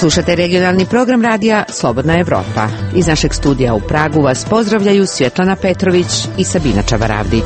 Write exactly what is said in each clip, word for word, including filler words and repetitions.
Slušate regionalni program radija Slobodna Evropa. Iz našeg studija u Pragu vas pozdravljaju Svjetlana Petrović i Sabina Čavaravdić.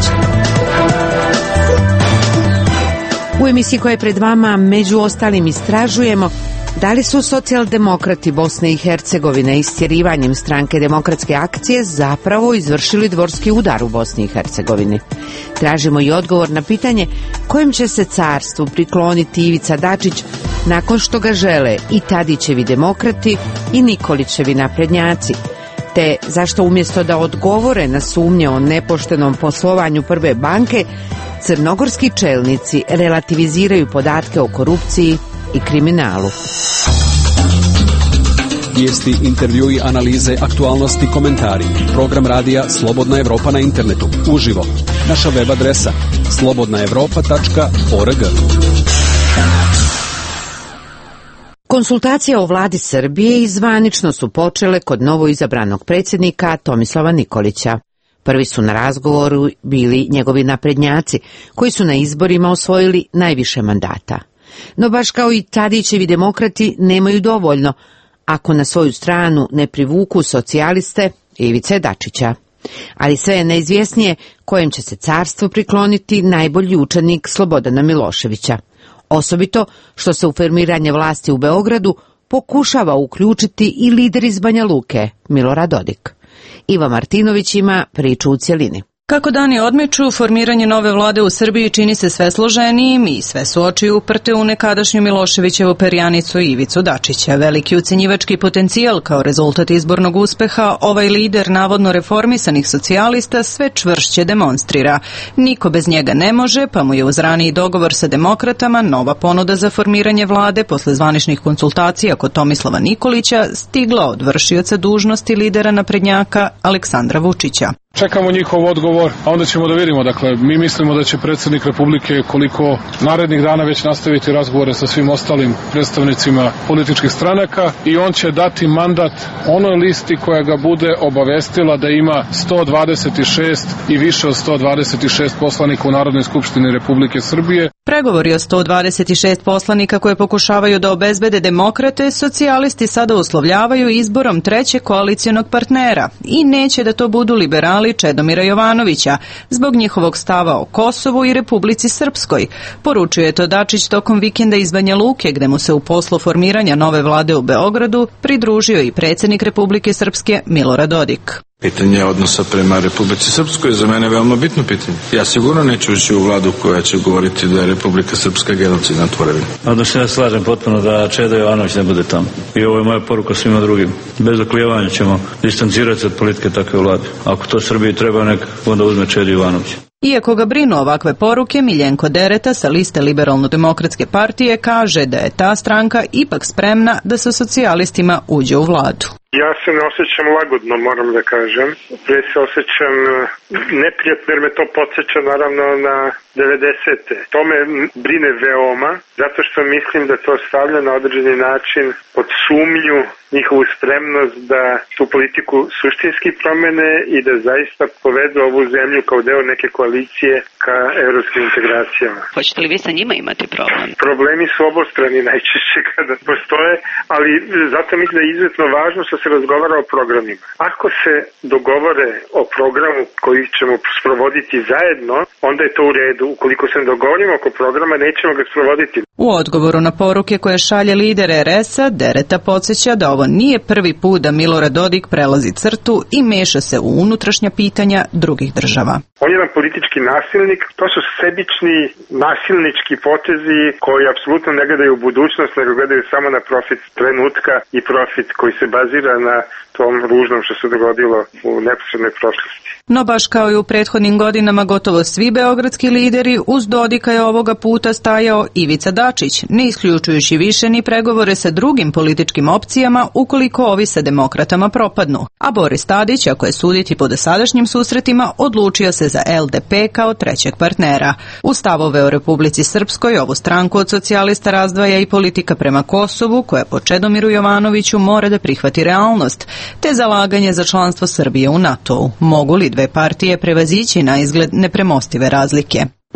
U emisiji koja je pred vama među ostalim istražujemo da li su socijaldemokrati Bosne i Hercegovine istjerivanjem stranke Demokratske akcije zapravo izvršili dvorski udar u Bosni i Hercegovini. Tražimo i odgovor na pitanje kojem će se carstvu prikloniti Ivica Dačić nakon što ga žele i Tadićevi demokrati i Nikolićevi naprednjaci, te zašto umjesto da odgovore na sumnje o nepoštenom poslovanju Prve banke, crnogorski čelnici relativiziraju podatke o korupciji i kriminalu. Vijesti, intervjui, analize, aktualnosti, komentari. Program radija Slobodna Evropa na internetu. Uživo. Naša web adresa slobodna evropa tačka org. Konsultacije o vladi Srbije i zvanično su počele kod novoizabranog predsjednika Tomislava Nikolića. Prvi su na razgovoru bili njegovi naprednjaci, koji su na izborima osvojili najviše mandata. No baš kao i Tadićevi demokrati nemaju dovoljno, ako na svoju stranu ne privuku socijaliste Ivice Dačića. Ali sve je neizvjesnije kojem će se carstvu prikloniti najbolji učenik Slobodana Miloševića. Osobito što se u formiranje vlasti u Beogradu pokušava uključiti i lider iz Banja Luke, Milorad Dodik. Iva Martinović ima priču u cjelini. Kako dani odmiču, formiranje nove vlade u Srbiji čini se sve složenijim i sve su oči uprte u nekadašnju Miloševićevu perjanicu Ivicu Dačića. Veliki ucenjivački potencijal kao rezultat izbornog uspeha ovaj lider navodno reformisanih socijalista sve čvršće demonstrira. Niko bez njega ne može, pa mu je uz raniji dogovor sa demokratama nova ponuda za formiranje vlade posle zvaničnih konsultacija kod Tomislava Nikolića stigla od vršioca dužnosti lidera naprednjaka Aleksandra Vučića. Čekamo njihov odgovor, a onda ćemo da vidimo. Dakle, mi mislimo da će predsjednik Republike koliko narednih dana već nastaviti razgovore sa svim ostalim predstavnicima političkih stranaka i on će dati mandat onoj listi koja ga bude obavestila da ima sto dvadeset šest i više od sto dvadeset šest poslanika u Narodnoj skupštini Republike Srbije. Pregovori o sto dvadeset šest poslanika koje pokušavaju da obezbede demokrate, socijalisti sada uslovljavaju izborom trećeg koalicijonog partnera i neće da to budu liberali Čedomira Jovanovića, zbog njihovog stava o Kosovu i Republici Srpskoj. Poručuje to Dačić tokom vikenda iz Banja Luke, gde mu se u poslu formiranja nove vlade u Beogradu pridružio i predsjednik Republike Srpske Milorad Dodik. Pitanje odnosa prema Republici Srpskoj je za mene veoma bitno pitanje. Ja sigurno neću ući u vladu koja će govoriti da je Republika Srpska genocidna tvorevina. Onda se ja slažem potpuno da Čedo Jovanović ne bude tamo. I ovo je moja poruka svima drugim. Bez oklijevanja ćemo distancirati se od politike takve vlade. Ako to Srbiji treba, nek onda uzme Čedo Jovanović. Iako ga brinu ovakve poruke, Miljenko Dereta sa liste Liberalno-demokratske partije kaže da je ta stranka ipak spremna da sa socijalistima uđe u vladu. Ja se ne osjećam lagodno, moram da kažem. Prije se osjećam neprijatno jer me to podsjeća naravno na devedesete. To me brine veoma, zato što mislim da to stavlja na određeni način pod sumnju njihovu spremnost da tu politiku suštinski promene i da zaista povedu ovu zemlju kao deo neke koalicije ka evropskim integracijama. Hoćete li vi sa njima imati problem? Problemi su obostrani najčešće kada postoje, ali zato mislim da je izuzetno važno što se razgovara o programima. Ako se dogovore o programu koji ćemo sprovoditi zajedno, onda je to u redu. Ukoliko se ne dogovorimo oko programa, nećemo ga sprovoditi. U odgovoru na poruke koje šalje lider er es a, Dereta podsjeća da ovo nije prvi put da Milorad Dodik prelazi crtu i meša se u unutrašnja pitanja drugih država. On je jedan politički nasilnik, to su sebični nasilnički potezi koji apsolutno ne gledaju u budućnost, nego gledaju samo na profit trenutka i profit koji se bazira na tom ružnom što se dogodilo u neposrednoj prošlosti. No baš kao i u prethodnim godinama, gotovo svi beogradski lideri uz Dodika je ovoga puta stajao Ivica Dačić, ne isključujući više ni pregovore sa drugim političkim opcijama ukoliko ovi sa demokratama propadnu. A Boris Tadić, ako je suditi po dosadašnjim susretima, odlučio se za el de pe kao trećeg partnera. U stavove o Republici Srpskoj ovu stranku od socijalista razdvaja i politika prema Kosovu, koja po Čedomiru Jovanoviću mora da prihvati realnost, te zalaganje za članstvo Srbije u NATO-u. Mogu li dve partije prevazići na izgled nepremostive razlike?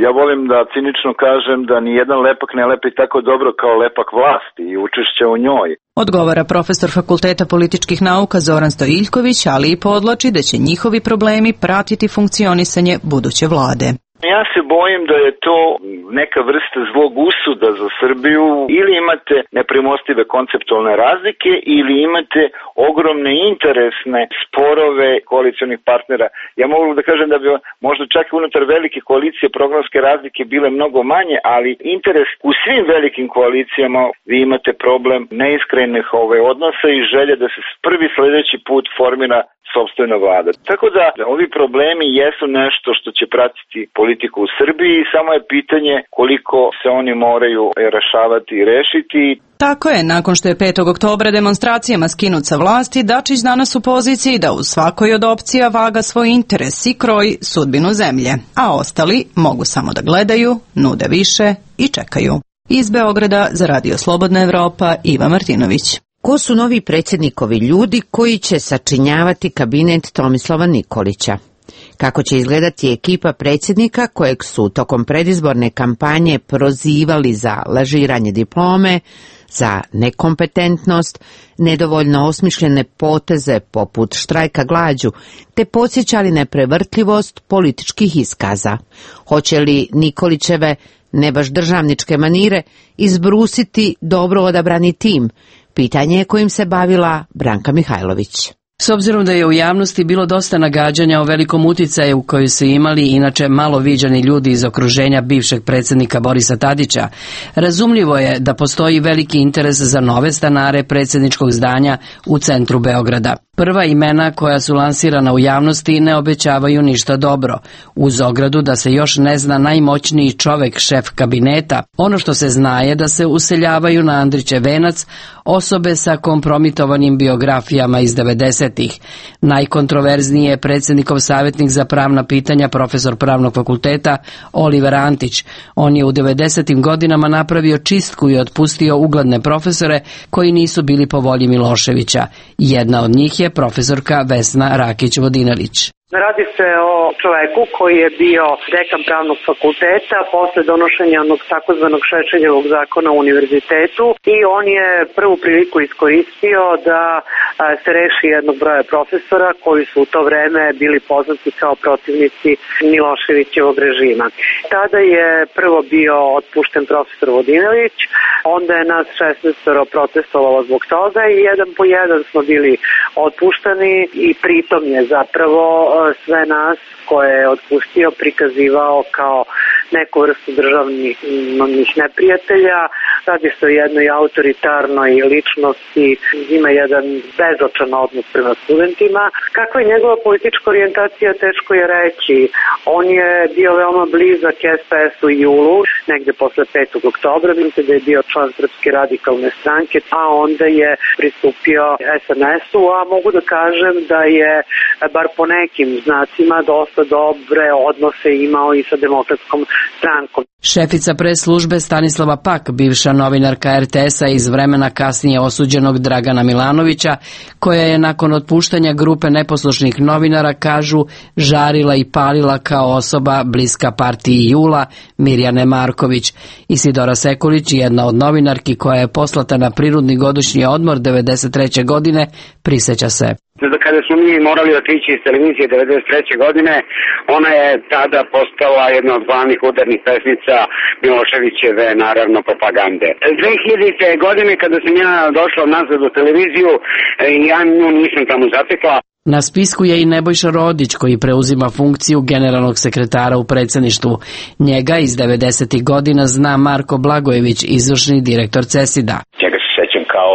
Ja volim da cinično kažem da ni jedan lepak ne lepi tako dobro kao lepak vlasti i učešća u njoj. Odgovara profesor Fakulteta političkih nauka Zoran Stojiljković, ali i podvlači da će njihovi problemi pratiti funkcionisanje buduće vlade. Ja se bojim da je to neka vrsta zlog usuda za Srbiju, ili imate nepremostive konceptualne razlike ili imate ogromne interesne sporove koalicionih partnera. Ja mogu da kažem da bi možda čak i unutar velike koalicije programske razlike bile mnogo manje, ali interes u svim velikim koalicijama, vi imate problem neiskrenih ove odnosa i želje da se prvi sledeći put formira sopstvena vlada. Tako da ovi problemi jesu nešto što će pratiti politiku u Srbiji i samo je pitanje koliko se oni moraju rešavati i rešiti. Tako je, nakon što je petog oktobra demonstracijama skinut sa vlasti, Dačić danas u poziciji da u svakoj od opcija vaga svoj interes i kroji sudbinu zemlje, a ostali mogu samo da gledaju, nude više i čekaju. Iz Beograda za Radio Slobodna Evropa, Iva Martinović. Ko su novi predsjednikovi ljudi koji će sačinjavati kabinet Tomislava Nikolića? Kako će izgledati ekipa predsjednika kojeg su tokom predizborne kampanje prozivali za lažiranje diplome, za nekompetentnost, nedovoljno osmišljene poteze poput štrajka glađu, te podsjećali neprevrtljivost političkih iskaza? Hoće li Nikolićeve, ne baš državničke manire, izbrusiti dobro odabrani tim? Pitanje je kojim se bavila Branka Mihajlović. S obzirom da je u javnosti bilo dosta nagađanja o velikom uticaju u kojoj su imali inače malo viđani ljudi iz okruženja bivšeg predsjednika Borisa Tadića, razumljivo je da postoji veliki interes za nove stanare predsjedničkog zdanja u centru Beograda. Prva imena koja su lansirana u javnosti ne obećavaju ništa dobro, uz ogradu da se još ne zna najmoćniji čovek šef kabineta. Ono što se zna je da se useljavaju na Andrićev venac osobe sa kompromitovanim biografijama iz devedesetih. Najkontroverzniji je predsjednikov savjetnik za pravna pitanja, profesor pravnog fakulteta Oliver Antić. On je u devedesetim godinama napravio čistku i otpustio ugledne profesore koji nisu bili po volji Miloševića. Jedna od njih je profesorka Vesna Rakić-Vodinelić. Radi se o čoveku koji je bio dekan pravnog fakulteta posle donošenja onog takozvanog Šešeljevog zakona u univerzitetu i on je prvu priliku iskoristio da se reši jednog broja profesora koji su u to vreme bili poznati kao protivnici Miloševićevog režima. Tada je prvo bio otpušten profesor Vodinelić, onda je nas šesnaest protestovalo zbog toga i jedan po jedan smo bili otpuštani i pritom je zapravo sve nas koje je otpustio prikazivao kao neku vrstu državnih neprijatelja. Radi se o jednoj autoritarnoj ličnosti, ima jedan bezočan odnos prema studentima. Kakva je njegova politička orijentacija, teško je reći. On je bio veoma blizak es pe esu i julu, negde posle petog oktobra, vidite da je bio član Srpske radikalne stranke, a onda je pristupio es en esu, a mogu da kažem da je, bar po nekim znacima, dosta dobre odnose imao i sa Demokratskom strankom. Šefica pres službe Stanislava Pak, bivša novinarka er te esa iz vremena kasnije osuđenog Dragana Milanovića, koja je nakon otpuštanja grupe neposlušnih novinara, kažu, žarila i palila kao osoba bliska partiji Jula, Mirjane Marković. Isidora Sekulić, jedna od novinarki koja je poslata na prinudni godišnji odmor devedeset treće godine, priseća se. Kada smo mi morali otići iz televizije devedeset treće godine, ona je tada postala jedna od glavnih udarnih pesnica Miloševićeve, naravno, propagande. dve hiljadite. godine, kada sam ja došla nazad u televiziju, ja nju nisam tamo zatekla. Na spisku je i Nebojša Rodić, koji preuzima funkciju generalnog sekretara u predsjedništvu. Njega iz devedesetih godina zna Marko Blagojević, izvršni direktor CESID-a. Njega se sećam kao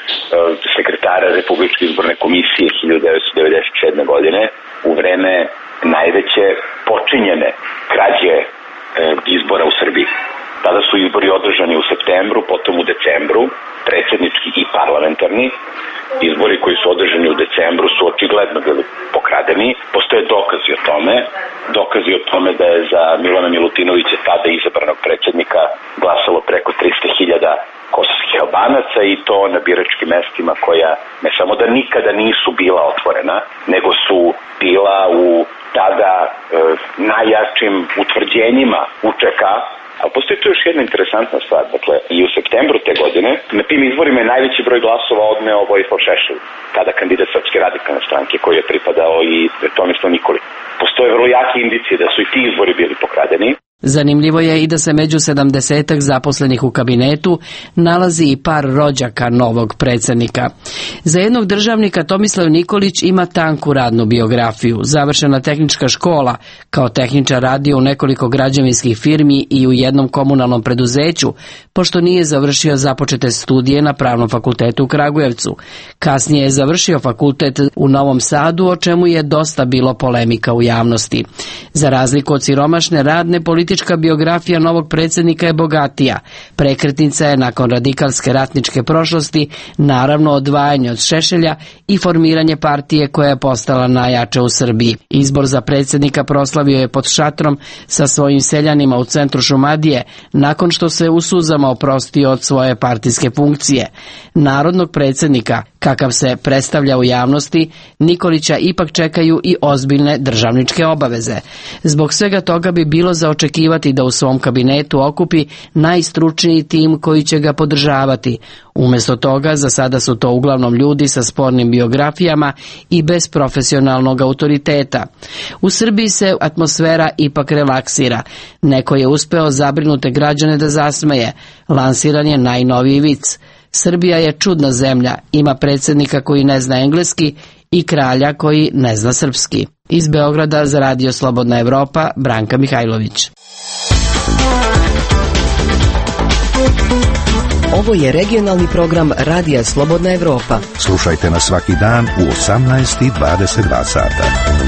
sekretara Republičke izborne komisije hiljadu devetsto devedeset sedme. godine u vreme najveće počinjene krađe e, izbora u Srbiji. Tada su izbori održani u septembru, potom u decembru, predsjednički i parlamentarni. Izbori koji su održani u decembru su očigledno bili pokradeni. Postoje dokazi o tome. Dokazi o tome da je za Milana Milutinovića, tada izabranog predsjednika, glasalo preko tristo hiljada kosovskih Albanaca i to na biračkim mestima koja ne samo da nikada nisu bila otvorena, nego su bila u tada e, najjačim utvrđenjima U Č K. Ali postoji tu još jedna interesantna stvar. Dakle, i u septembru te godine na tim izborima je najveći broj glasova odneo Vojislav Šešelj, tada kandidat Srpske radikalne stranke koji je pripadao i Tomislav Nikolić. Postoje vrlo jake indicije da su i ti izbori bili pokradeni. Zanimljivo je i da se među sedamdesetak zaposlenih u kabinetu nalazi i par rođaka novog predsjednika. Za jednog državnika Tomislav Nikolić ima tanku radnu biografiju. Završena tehnička škola, kao tehničar radio u nekoliko građevinskih firmi i u jednom komunalnom preduzeću, pošto nije završio započete studije na Pravnom fakultetu u Kragujevcu. Kasnije je završio fakultet u Novom Sadu, o čemu je dosta bilo polemika u javnosti. Za razliku od siromašne radne, političke Politička biografija novog predsjednika je bogatija. Prekretnica je nakon radikalske ratničke prošlosti, naravno odvajanje od Šešelja i formiranje partije koja je postala najjača u Srbiji. Izbor za predsjednika proslavio je pod šatrom sa svojim seljanima u centru Šumadije, nakon što se u suzama oprostio od svoje partijske funkcije. Narodnog predsjednika, kakav se predstavlja u javnosti, Nikolića ipak čekaju i ozbiljne državničke obaveze. Zbog svega toga bi bilo za očekivati da u svom kabinetu okupi najstručniji tim koji će ga podržavati. Umjesto toga, za sada su to uglavnom ljudi sa spornim biografijama i bez profesionalnog autoriteta. U Srbiji se atmosfera ipak relaksira. Neko je uspeo zabrinute građane da zasmeje. Lansiran je najnoviji vic. Srbija je čudna zemlja, ima predsjednika koji ne zna engleski i kralja koji ne zna srpski. Iz Beograda za Radio Slobodna Evropa, Branka Mihajlović. Ovo je regionalni program Radija Slobodna Evropa. Slušajte nas svaki dan u osamnaest i dvadeset dva sata.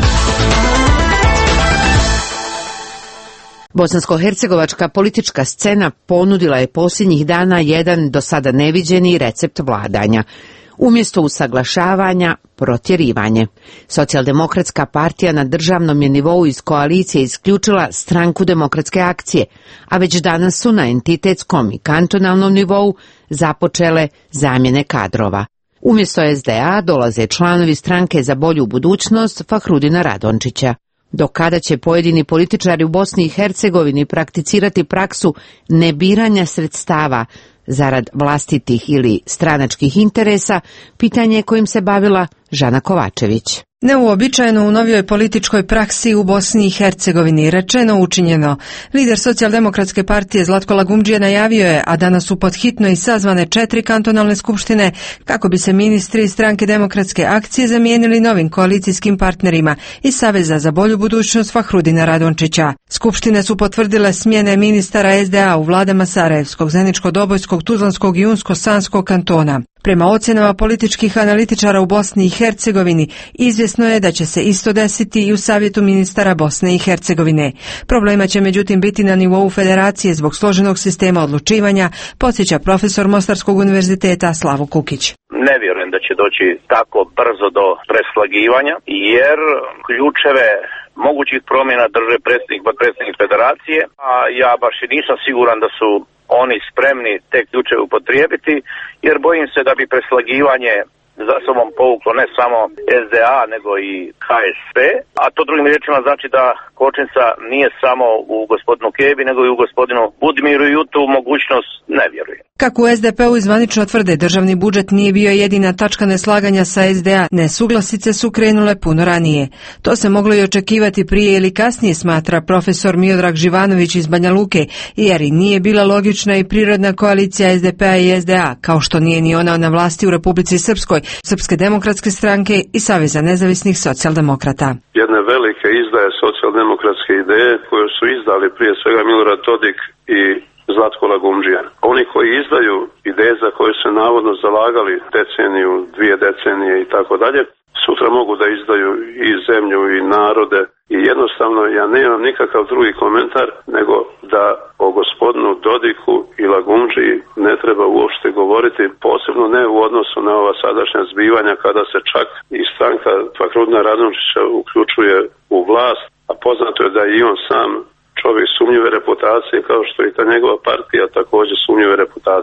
Bosansko-hercegovačka politička scena ponudila je posljednjih dana jedan do sada neviđeni recept vladanja. Umjesto usaglašavanja, protjerivanje. Socijaldemokratska partija na državnom je nivou iz koalicije isključila Stranku demokratske akcije, a već danas su na entitetskom i kantonalnom nivou započele zamjene kadrova. Umjesto S D A dolaze članovi Stranke za bolju budućnost Fahrudina Radončića. Do kada će pojedini političari u Bosni i Hercegovini prakticirati praksu nebiranja sredstava zarad vlastitih ili stranačkih interesa, pitanje kojim se bavila Žana Kovačević. Neuobičajeno u novijoj političkoj praksi u Bosni i Hercegovini, rečeno učinjeno. Lider Socijaldemokratske partije Zlatko Lagumdžija najavio je, a danas su pod hitno i sazvane četiri kantonalne skupštine, kako bi se ministri Stranke demokratske akcije zamijenili novim koalicijskim partnerima iz Saveza za bolju budućnost Fahrudina Radončića. Skupštine su potvrdile smjene ministara S D A u vladama Sarajevskog, Zeničko-Dobojskog, Tuzlanskog i Unsko-Sanskog kantona. Prema ocjenama političkih analitičara u Bosni i Hercegovini, izvjesno je da će se isto desiti i u Savjetu ministara Bosne i Hercegovine. Problema će međutim biti na nivou federacije zbog složenog sistema odlučivanja, podsjeća profesor Mostarskog univerziteta Slavo Kukić. Ne vjerujem da će doći tako brzo do preslagivanja, jer ključeve mogućih promjena drže predsjednik, predsjednik federacije, a ja baš i nisam siguran da su oni spremni te ključeve upotrijebiti, jer bojim se da bi preslagivanje za sobom povuklo ne samo S D A nego i H S P, a to drugim riječima znači da kočnica nije samo u gospodinu Kebi nego i u gospodinu Budimiru i u tu mogućnost ne vjerujem. Kako u S D P-u zvanično tvrde, državni budžet nije bio jedina tačka neslaganja sa S D A, nesuglasice su krenule puno ranije. To se moglo i očekivati prije ili kasnije, smatra profesor Miodrag Živanović iz Banja Luke, jer i nije bila logična i prirodna koalicija S D P-a i S D A, kao što nije ni ona na vlasti u Republici Srpskoj, Srpske demokratske stranke i Saveza nezavisnih socijaldemokrata. Jedne velike izdaje socijaldemokratske ideje koje su izdali prije svega Milorad Dodik i Zlatko Lagumdžija. Oni koji izdaju ideje za koje se navodno zalagali deceniju, dvije decenije i tako dalje, sutra mogu da izdaju i zemlju i narode i jednostavno ja nemam nikakav drugi komentar nego da o gospodinu Dodiku i Lagumdžiji ne treba uopšte govoriti, posebno ne u odnosu na ova sadašnja zbivanja kada se čak i stranka Fahrudina Radončića uključuje u vlast, a poznato je da je i on sam čovjek sumnjive reputacije, kao što i ta njegova partija također sumnjive reputacije.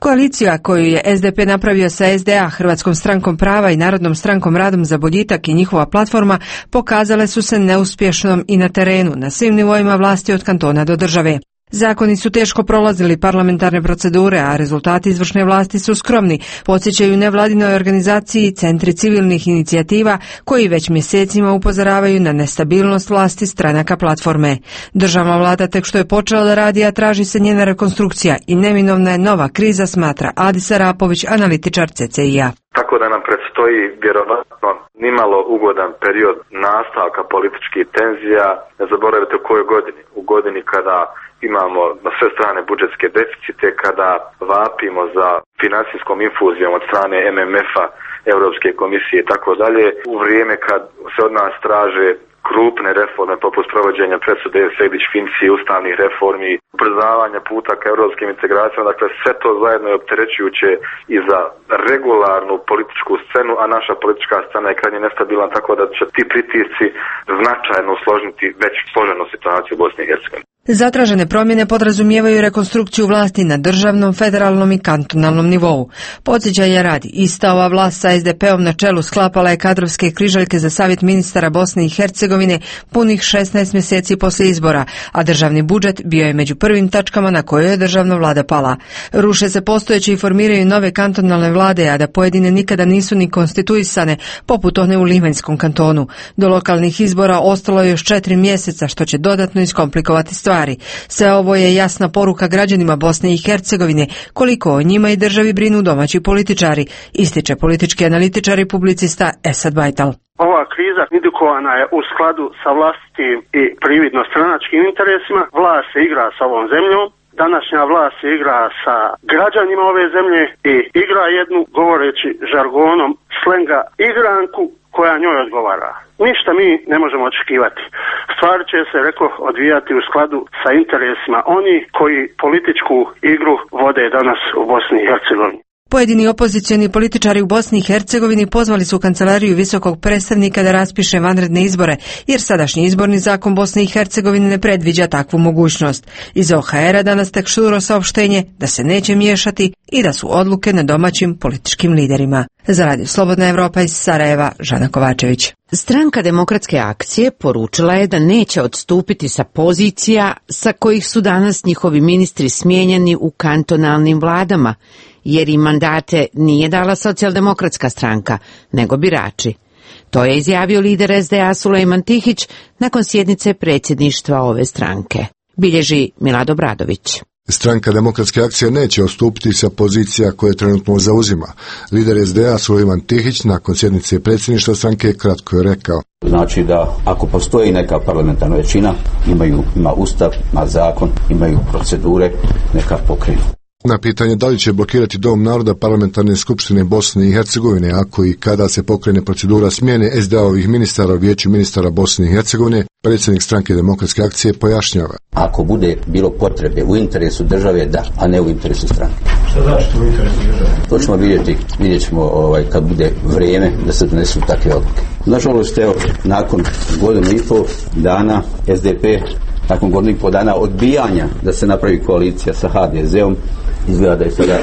Koalicija koju je S D P napravio sa S D A, Hrvatskom strankom prava i Narodnom strankom radom za boljitak i njihova platforma pokazale su se neuspješnom i na terenu, na svim nivoima vlasti od kantona do države. Zakoni su teško prolazili parlamentarne procedure, a rezultati izvršne vlasti su skromni, podsjećaju nevladinoj organizaciji i centri civilnih inicijativa koji već mjesecima upozoravaju na nestabilnost vlasti stranaka platforme. Državna vlada tek što je počela da radi, a traži se njena rekonstrukcija i neminovna je nova kriza, smatra Adis Arapović, analitičar C C I A. Tako da nam predstoji vjerovatno nimalo ugodan period nastavka političkih tenzija. Ne zaboravite u kojoj godini. U godini kada imamo na sve strane budžetske deficite, kada vapimo za financijskom infuzijom od strane M M F-a, Europske komisije i tako dalje, u vrijeme kad se od nas traže krupne reforme poput sprovođenja presude Sejdić-Finci, ustavnih reformi, ubrzavanja puta ka europskim integracijama, dakle sve to zajedno je opterećujuće i za regularnu političku scenu, a naša politička scena je krajnje nestabilna, tako da će ti pritisci značajno usložiti već složenu situaciju u Bosni i Hercegovini. Zatražene promjene podrazumijevaju rekonstrukciju vlasti na državnom, federalnom i kantonalnom nivou. Podsjećanja radi, ista ova vlast sa S D P-om na čelu sklapala je kadrovske križaljke za savjet ministara Bosne i Hercegovine punih šesnaest mjeseci poslije izbora, a državni budžet bio je među prvim tačkama na kojoj je državna vlada pala. Ruše se postojeće i formiraju nove kantonalne vlade, a da pojedine nikada nisu ni konstituisane, poput one u Livanjskom kantonu. Do lokalnih izbora ostalo je još četiri mjeseca, što će dodatno iskomplikovati stvari. Sve ovo je jasna poruka građanima Bosne i Hercegovine koliko o njima i državi brinu domaći političari, ističe politički analitičar i publicista Esad Bajtal. Ova kriza indukovana je u skladu sa vlastitim i prividno stranačkim interesima. Vlast se igra sa ovom zemljom. Današnja vlast se igra sa građanima ove zemlje i igra jednu, govoreći žargonom slenga, igranku koja njoj odgovara. Ništa mi ne možemo očekivati. Stvari će se, reko, odvijati u skladu sa interesima oni koji političku igru vode danas u Bosni i Hercegovini. Pojedini opozicioni političari u Bosni i Hercegovini pozvali su kancelariju visokog predstavnika da raspiše vanredne izbore, jer sadašnji izborni zakon Bosne i Hercegovine ne predviđa takvu mogućnost. Iz O H R-a danas tek šturo saopštenje da se neće miješati i da su odluke na domaćim političkim liderima. Za Radio Slobodna Evropa iz Sarajeva, Žana Kovačević. Stranka Demokratske akcije poručila je da neće odstupiti sa pozicija sa kojih su danas njihovi ministri smijenjeni u kantonalnim vladama, jer im mandate nije dala Socijaldemokratska stranka, nego birači. To je izjavio lider S D A Sulejman Tihić nakon sjednice predsjedništva ove stranke. Bilježi Milado Bradović. Stranka Demokratske akcije neće odstupiti sa pozicija koje trenutno zauzima. Lider S D A Sulejman Tihić nakon sjednice predsjedništva stranke kratko je rekao. Znači da ako postoji neka parlamentarna većina, imaju, ima ustav, ima zakon, imaju procedure, neka pokrenu. Na pitanje da li će blokirati Dom naroda parlamentarne skupštine Bosne i Hercegovine ako i kada se pokrene procedura smjene S D A-ovih ministara u vijeću ministara Bosne i Hercegovine, predsjednik stranke Demokratske akcije pojašnjava. Ako bude bilo potrebe u interesu države, da, a ne u interesu stranke. Šta znači u interesu države? To ćemo vidjeti, vidjet ćemo ovaj, kad bude vrijeme da se donesu takve odluke. Nažalost, evo, nakon godinu i pol dana S D P, nakon godinu i pol dana odbijanja da se napravi koalicija sa H D Z-om, izgleda da je sada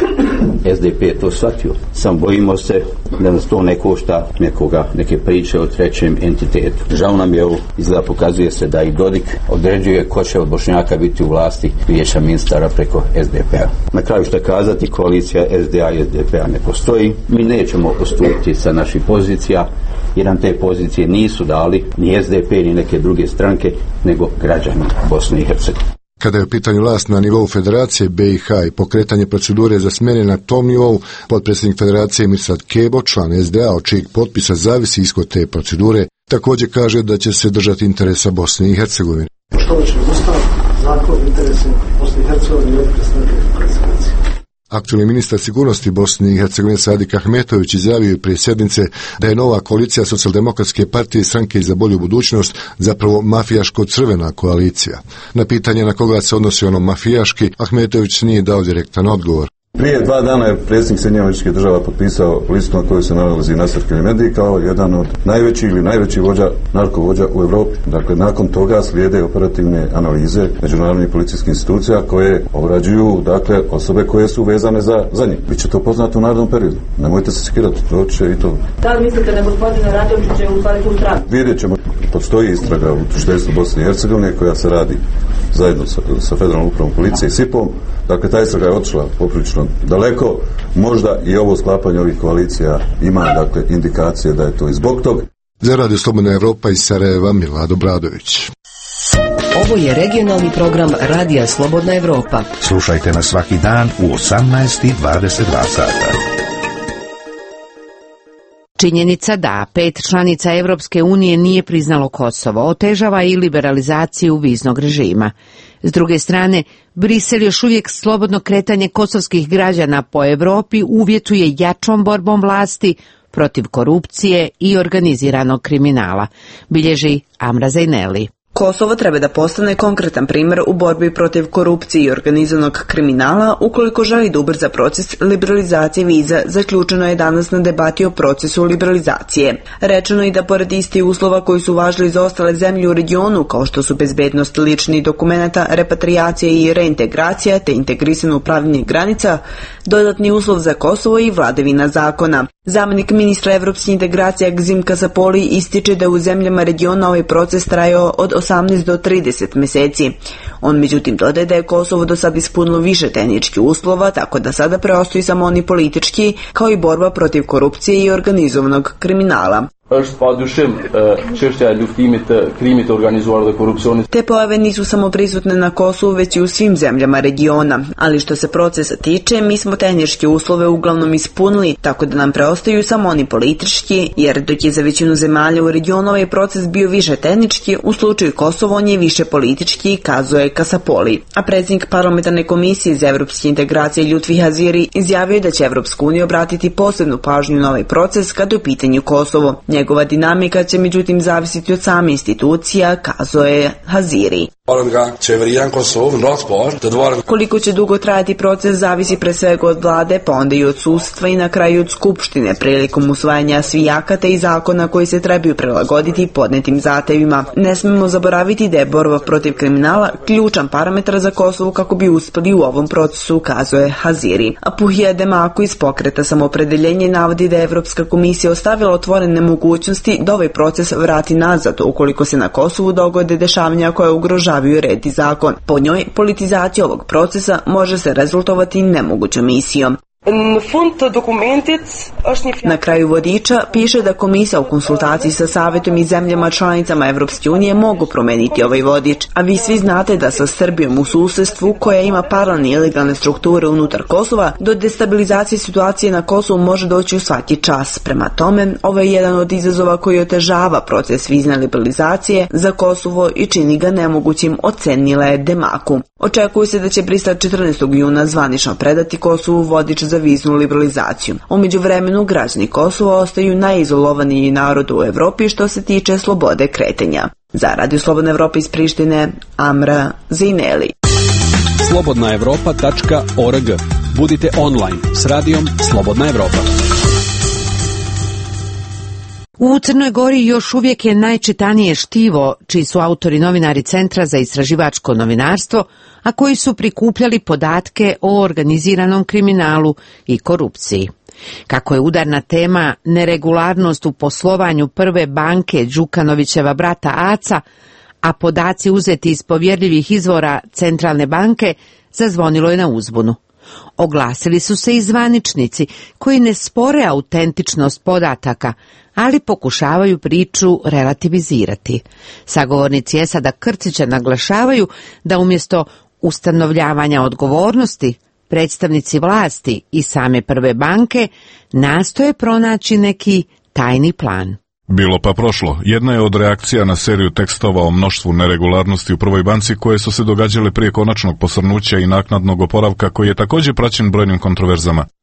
S D P to shvatio. Sam bojimo se da nas to ne košta nekoga, neke priče o trećem entitetu. Žao nam je ovo, izgleda pokazuje se da i Dodik određuje ko će od Bošnjaka biti u vlasti vijeća ministara preko S D P-a. Na kraju što kazati, koalicija S D A i S D P-a ne postoji. Mi nećemo postupiti sa naših pozicija, jer nam te pozicije nisu dali ni S D P ni neke druge stranke, nego građani Bosne i Hercegovine. Kada je u pitanju vlast na nivou Federacije B i H i pokretanje procedure za smjene na tom nivou, potpredsjednik Federacije Mirsad Kebo, član S D A, od čijeg potpisa zavisi ishod te procedure, također kaže da će se držati interesa Bosne i Hercegovine. Što će Ustav, zakon, interesi Bosne i Hercegovine i predstavnike Federacije? Aktualni ministar sigurnosti Bosne i Hercegovine Sadik Ahmetović izjavio prije sjednice da je nova koalicija Socijaldemokratske partije i stranke za bolju budućnost zapravo mafijaško-crvena koalicija. Na pitanje na koga se odnosi ono mafijaški, Ahmetović nije dao direktan odgovor. Prije dva dana je predsjednik Sjedinjenih Američkih Država potpisao listu na kojoj se nalazi Nasser Kelimedi kao jedan od najvećih ili najveći vođa, narkovođa u Europi. Dakle, nakon toga slijede operativne analize međunarodnih policijskih institucija koje obrađuju, dakle, osobe koje su vezane za, za njih. Biće to poznato u narednom periodu. Nemojte se skirati, doći će i to. Da li mislite da gospodine Radović će upaliti u stranu? Vidjet ćemo. Postoji istraga u tužiteljstvu Bosne i Hercegovine koja se radi zajedno sa, sa Federalnom upravom policije i S I P-om. Dakle, ta istraga je otišla poprilično daleko. Možda i ovo sklapanje ovih koalicija ima, dakle, indikacije da je to i zbog toga. Za Radio Slobodna Evropa iz Sarajeva, Milad Obradović. Ovo je regionalni program Radija Slobodna Evropa. Slušajte nas svaki dan u osamnaest i dvadeset dva sata. Činjenica da pet članica Evropske unije nije priznalo Kosovo otežava i liberalizaciju viznog režima. S druge strane, Brisel još uvijek slobodno kretanje kosovskih građana po Evropi uvjetuje jačom borbom vlasti protiv korupcije i organiziranog kriminala, bilježi Amra Zajneli. Kosovo treba da postane konkretan primjer u borbi protiv korupcije i organizovanog kriminala ukoliko želi da ubrza proces liberalizacije viza, zaključeno je danas na debati o procesu liberalizacije. Rečeno je da pored istih uslova koji su važili za ostale zemlje u regionu, kao što su bezbednost ličnih dokumenata, repatriacija i reintegracija te integrisano upravljanje granica, dodatni uslov za Kosovo i vladavina zakona. Zamenik ministra evropskih integracija Gzim Kasapoli ističe da u zemljama regiona ovaj proces trajao od osamnaest do trideset meseci. On međutim dodaje da je Kosovo do sad ispunilo više tehničkih uslova, tako da sada preostaju samo oni politički, kao i borba protiv korupcije i organizovanog kriminala. është padyshim çështja e luftimit të krimit të organizuar dhe korupcionit. Te pojave nisu samo prisutne na Kosovu, već i u svim zemljama regiona, ali što se procesa tiče, mi smo tehničke uslove uglavnom ispunili, tako da nam preostaju samo oni politički, jer dok je za većinu zemalja u regionu ovaj proces bio više tehnički, u slučaju Kosova on je više politički, kazuje Kasapoli. A predsjednik parlamentarne komisije za evropske integracije Ljutfi Haziri izjavio je da će Evropska unija obratiti posebnu pažnju na ovaj proces kada je u pitanju Kosovo. Njegova dinamika će međutim zavisiti od same institucija, kazuje Haziri. Koliko će dugo trajati proces zavisi pre svega od vlade, pa onda i od sudstva i na kraju od skupštine prilikom usvajanja svih akata i zakona koji se trebaju prilagoditi podnetim zahtevima. Ne smemo zaboraviti da je borba protiv kriminala ključan parametar za Kosovo kako bi uspeli u ovom procesu, kazuje Haziri. A Puhija Demaku iz pokreta Samoopredeljenje navodi da je Evropska komisija ostavila otvorene mogućnosti da ovaj proces vrati nazad ukoliko se na Kosovu dogode dešavanja koje ugrožavaju red i zakon. Po njoj, politizacija ovog procesa može se rezultovati nemogućom misijom. Na kraju vodiča piše da komisija u konsultaciji sa savjetom i zemljama članicama Evropske unije mogu promeniti ovaj vodič, a vi svi znate da sa Srbijom u susjedstvu koja ima paralelne ilegalne strukture unutar Kosova, do destabilizacije situacije na Kosovu može doći u svaki čas. Prema tome, ovo je jedan od izazova koji otežava proces vizne liberalizacije za Kosovo i čini ga nemogućim, ocenila je Demaku. Očekuje se da će Brisel četrnaestog juna zvanično predati Kosovu vodič za viznu liberalizaciju. U međuvremenu građani Kosova ostaju najizolovaniji narod u Evropi što se tiče slobode kretanja. Za Radio Slobodna Evropa iz Prištine, Amra Zajneli. slobodna evropa tačka org. Budite online s radijom Slobodna Evropa. U Crnoj Gori još uvijek je najčitanije štivo, čiji su autori novinari Centra za istraživačko novinarstvo, a koji su prikupljali podatke o organiziranom kriminalu i korupciji. Kako je udarna tema neregularnost u poslovanju prve banke Đukanovićeva brata Aca, a podaci uzeti iz povjerljivih izvora Centralne banke, zazvonilo je na uzbunu. Oglasili su se i zvaničnici koji ne spore autentičnost podataka, ali pokušavaju priču relativizirati. Sagovornici Esada Krcića naglašavaju da umjesto ustanovljavanja odgovornosti, predstavnici vlasti i same prve banke nastoje pronaći neki tajni plan. Bilo pa prošlo. Jedna je od reakcija na seriju tekstova o mnoštvu neregularnosti u prvoj banci koje su se događale prije konačnog posrnuća i naknadnog oporavka koji je također praćen brojnim kontroverzama.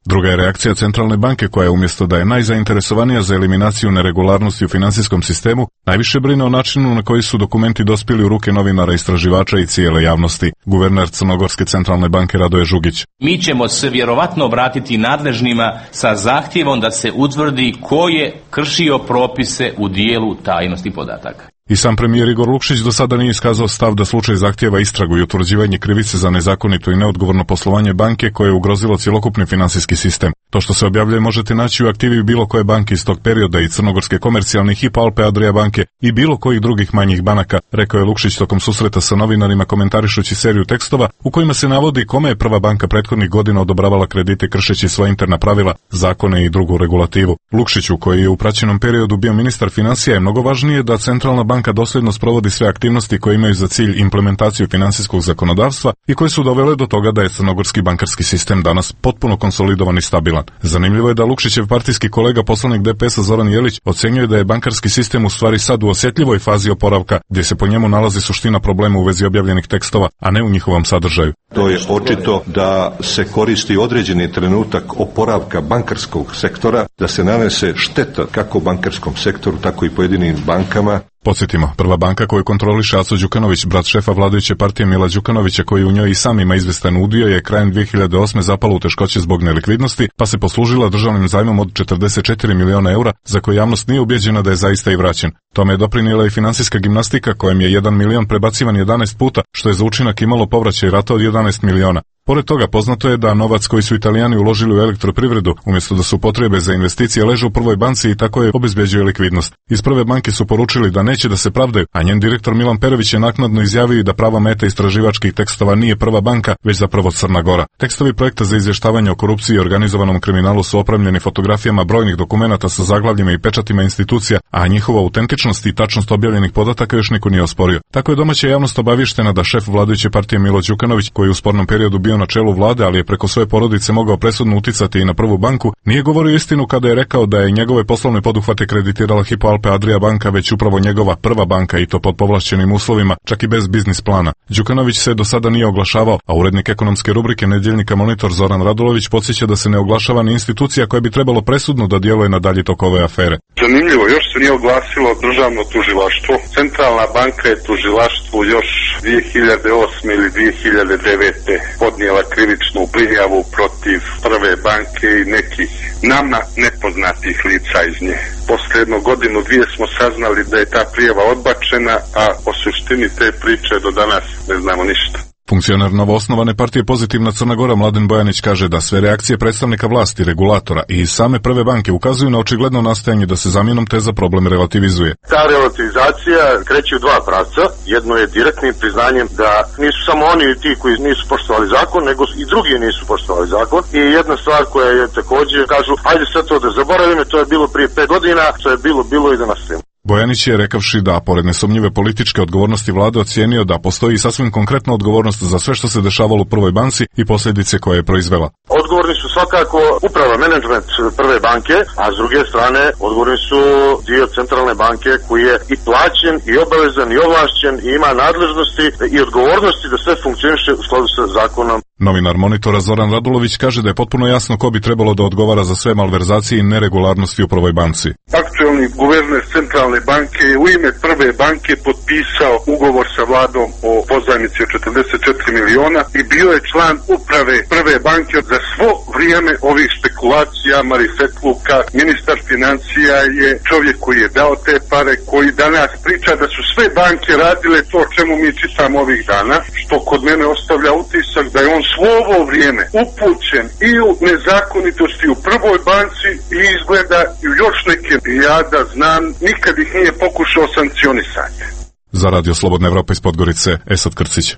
Druga je reakcija centralne banke koja je umjesto da je najzainteresovanija za eliminaciju neregularnosti u finansijskom sistemu, najviše brine o načinu na koji su dokumenti dospjeli u ruke novinara, istraživača i cijele javnosti. Guverner Crnogorske centralne banke Radoje Žugić. Mi ćemo se vjerovatno obratiti nadležnima sa zahtjevom da se utvrdi ko je kršio propise u dijelu tajnosti podataka. I sam premijer Igor Lukšić do sada nije iskazao stav da slučaj zahtjeva istragu i utvrđivanje krivice za nezakonito i neodgovorno poslovanje banke koje je ugrozilo cjelokupni finansijski sistem. To što se objavljuje možete naći u aktivi bilo koje banke iz tog perioda i Crnogorske komercijalne Hypo Alpe Adria banke i bilo kojih drugih manjih banaka, rekao je Lukšić tokom susreta sa novinarima komentarišući seriju tekstova u kojima se navodi kome je prva banka prethodnih godina odobravala kredite kršeći svoja interna pravila, zakone i drugu regulativu. Lukšiću, koji je u praćenom periodu bio ministar financija, je mnogo važnije da centralna banka dosljedno sprovodi sve aktivnosti koje imaju za cilj implementaciju finansijskog zakonodavstva i koje su dovele do toga da je crnogorski bankarski sistem danas potpuno konsolidovan i stabilan. Zanimljivo je da Lukšićev partijski kolega poslanik D P S-a Zoran Jelić ocjenjuje da je bankarski sistem u stvari sad u osjetljivoj fazi oporavka, gdje se po njemu nalazi suština problema u vezi objavljenih tekstova, a ne u njihovom sadržaju. To je očito da se koristi određeni trenutak oporavka bankarskog sektora, da se nanese šteta kako bankarskom sektoru, tako i pojedinim bankama. Podsjetimo, prva banka koju kontroliše Aco Đukanović, brat šefa vladajuće partije Mila Đukanovića, koji u njoj i sam ima izvestan udio, je krajem dvije hiljade osme zapala u teškoće zbog nelikvidnosti, pa se poslužila državnim zajmom od četrdeset četiri miliona eura, za koje javnost nije ubijeđena da je zaista i vraćen. Tome je doprinijela i finansijska gimnastika, kojem je jedan milion prebacivan jedanaest puta, što je za učinak imalo povraćaj rata od jedanaest miliona. Pored toga, poznato je da novac koji su Italijani uložili u elektroprivredu, umjesto da su potrebe za investicije, leže u prvoj banci i tako je obezbeđuje likvidnost. Iz prve banke su poručili da neće da se pravdaju, a njen direktor Milan Perović je naknadno izjavio da prava meta istraživačkih tekstova nije prva banka, već zapravo Crna Gora. Tekstovi projekta za izvještavanje o korupciji i organizovanom kriminalu su opremljeni fotografijama brojnih dokumenata sa zaglavljima i pečatima institucija, a njihova autentičnost i tačnost objavljenih podataka još niko nije osporio. Tako je domaća javnost obavještena da šef vladajuće partije Milo Đukanović, koji u spornom periodu bio na čelu vlade, ali je preko svoje porodice mogao presudno uticati i na prvu banku, nije govorio istinu kada je rekao da je njegove poslovne poduhvate kreditirala Hypo Alpe Adria banka, već upravo njegova prva banka, i to pod povlašćenim uslovima, čak i bez biznis plana. Đukanović se do sada nije oglašavao, a urednik ekonomske rubrike nedjeljnika Monitor Zoran Radulović podsjeća da se ne oglašava ni institucija koja bi trebalo presudno da djeluje na dalji tok ove afere. Zanimljivo, još se nije oglasilo državno tužilaštvo. Centralna banka je tužilaštvu još dvije hiljade osme ili dvije hiljade devete podnijela krivičnu prijavu protiv prve banke i nekih nama nepoznatih lica iz nje. Posle jednu godinu, dvije smo saznali da je ta prijava odbačena, a o suštini te priče do danas ne znamo ništa. Funkcioner novoosnovane partije Pozitivna Crna Gora Mladen Bojanić kaže da sve reakcije predstavnika vlasti, regulatora i iz same prve banke ukazuju na očigledno nastojanje da se zamjenom teza problem relativizuje. Ta relativizacija kreće u dva pravca. Jedno je direktnim priznanjem da nisu samo oni ti koji nisu poštovali zakon, nego i drugi nisu poštovali zakon. I jedna stvar koja je također, kažu, ajde sve to da zaboravimo, to je bilo prije pet godina, to je bilo, bilo i da nastavimo. Bojanić je rekavši da, pored nesumnjive političke odgovornosti vlade, ocijenio da postoji sasvim konkretna odgovornost za sve što se dešavalo u prvoj banci i posljedice koje je proizvela. Odgovorni su svakako uprava, menadžment prve banke, a s druge strane odgovorni su dio centralne banke koji je i plaćen, i obavezan, i ovlašćen, i ima nadležnosti i odgovornosti da sve funkcioniše u skladu sa zakonom. Novinar Monitora Zoran Radulović kaže da je potpuno jasno ko bi trebalo da odgovara za sve malverzacije i neregularnosti u prvoj banci. Aktualni guverner centralne banke je u ime prve banke potpisao ugovor sa vladom o pozajmici od četrdeset četiri miliona i bio je član uprave prve banke za svo vrijeme ovih spekulacija, marifetluka. Ministar financija je čovjek koji je dao te pare, koji danas priča da su sve banke radile to o čemu mi čitamo ovih dana, što kod mene ostavlja utisak da je on svo ovo vrijeme upućen i u nezakonitosti u prvoj banci i izgleda i u još neke. Ja da znam, nikad ih nije pokušao sankcionisati. Za Radio Slobodna Evropa iz Podgorice, Esad Krcić.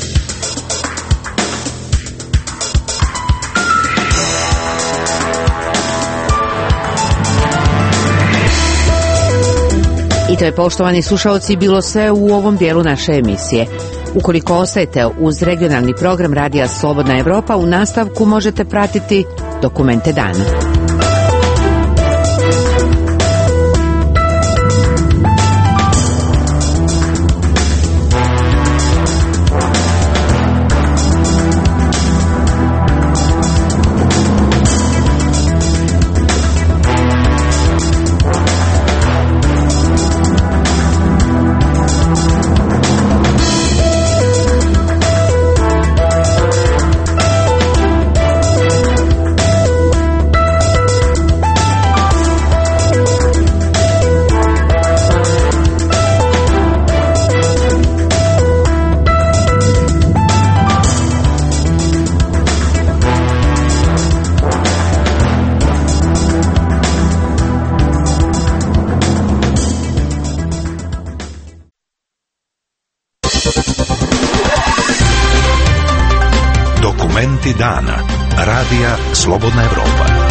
I to je, poštovani slušalci, bilo sve u ovom dijelu naše emisije. Ukoliko ostajete uz regionalni program Radija Slobodna Evropa, u nastavku možete pratiti Dokumente dana. Dokumenti dana. Radija Slobodna Evropa.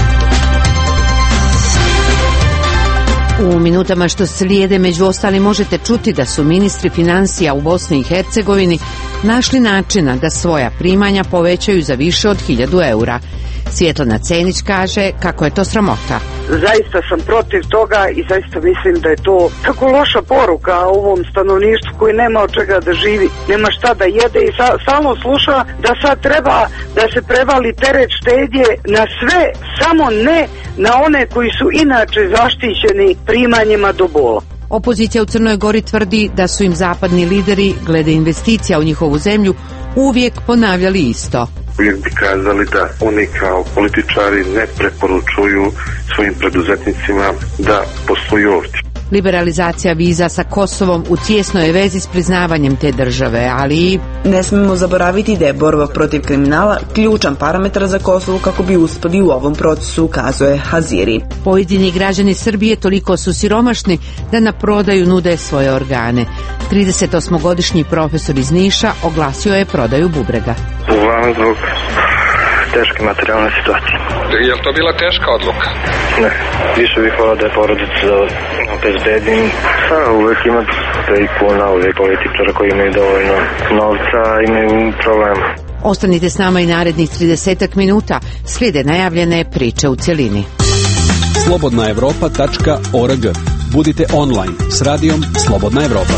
U minutama što slijede među ostalim možete čuti da su ministri financija u Bosni i Hercegovini našli načina da svoja primanja povećaju za više od hiljadu eura. Svjetlana Cenić kaže kako je to sramota. Zaista sam protiv toga i zaista mislim da je to tako loša poruka ovom stanovništvu koji nema od čega da živi, nema šta da jede i sa, stalno sluša da sad treba da se prevali teret štedje na sve, samo ne na one koji su inače zaštićeni primanjima do bola. Opozicija u Crnoj Gori tvrdi da su im zapadni lideri glede investicija u njihovu zemlju uvijek ponavljali isto. Uvijek bi kazali da oni kao političari ne preporučuju svojim preduzetnicima da posluju ovdje. Liberalizacija viza sa Kosovom u tijesnoj je vezi s priznavanjem te države, ali ne smemo zaboraviti da je borba protiv kriminala ključan parametar za Kosovo kako bi uspjeli u ovom procesu, ukazuje Haziri. Pojedini građani Srbije toliko su siromašni da na prodaju nude svoje organe. tridesetosmogodišnji profesor iz Niša oglasio je prodaju bubrega. Uglavnom zbog teške materijalne situacije. Je li to bila teška odluka? Ne, više bih volao da je porodicu da obezbedim. A uvijek ima tajkuna, uvijek političara koji imaju dovoljno novca, imaju problema. Ostanite s nama i narednih tridesetak minuta, slijede najavljene priče u cjelini. slobodna evropa tačka org. Budite online s radijom Slobodna Evropa.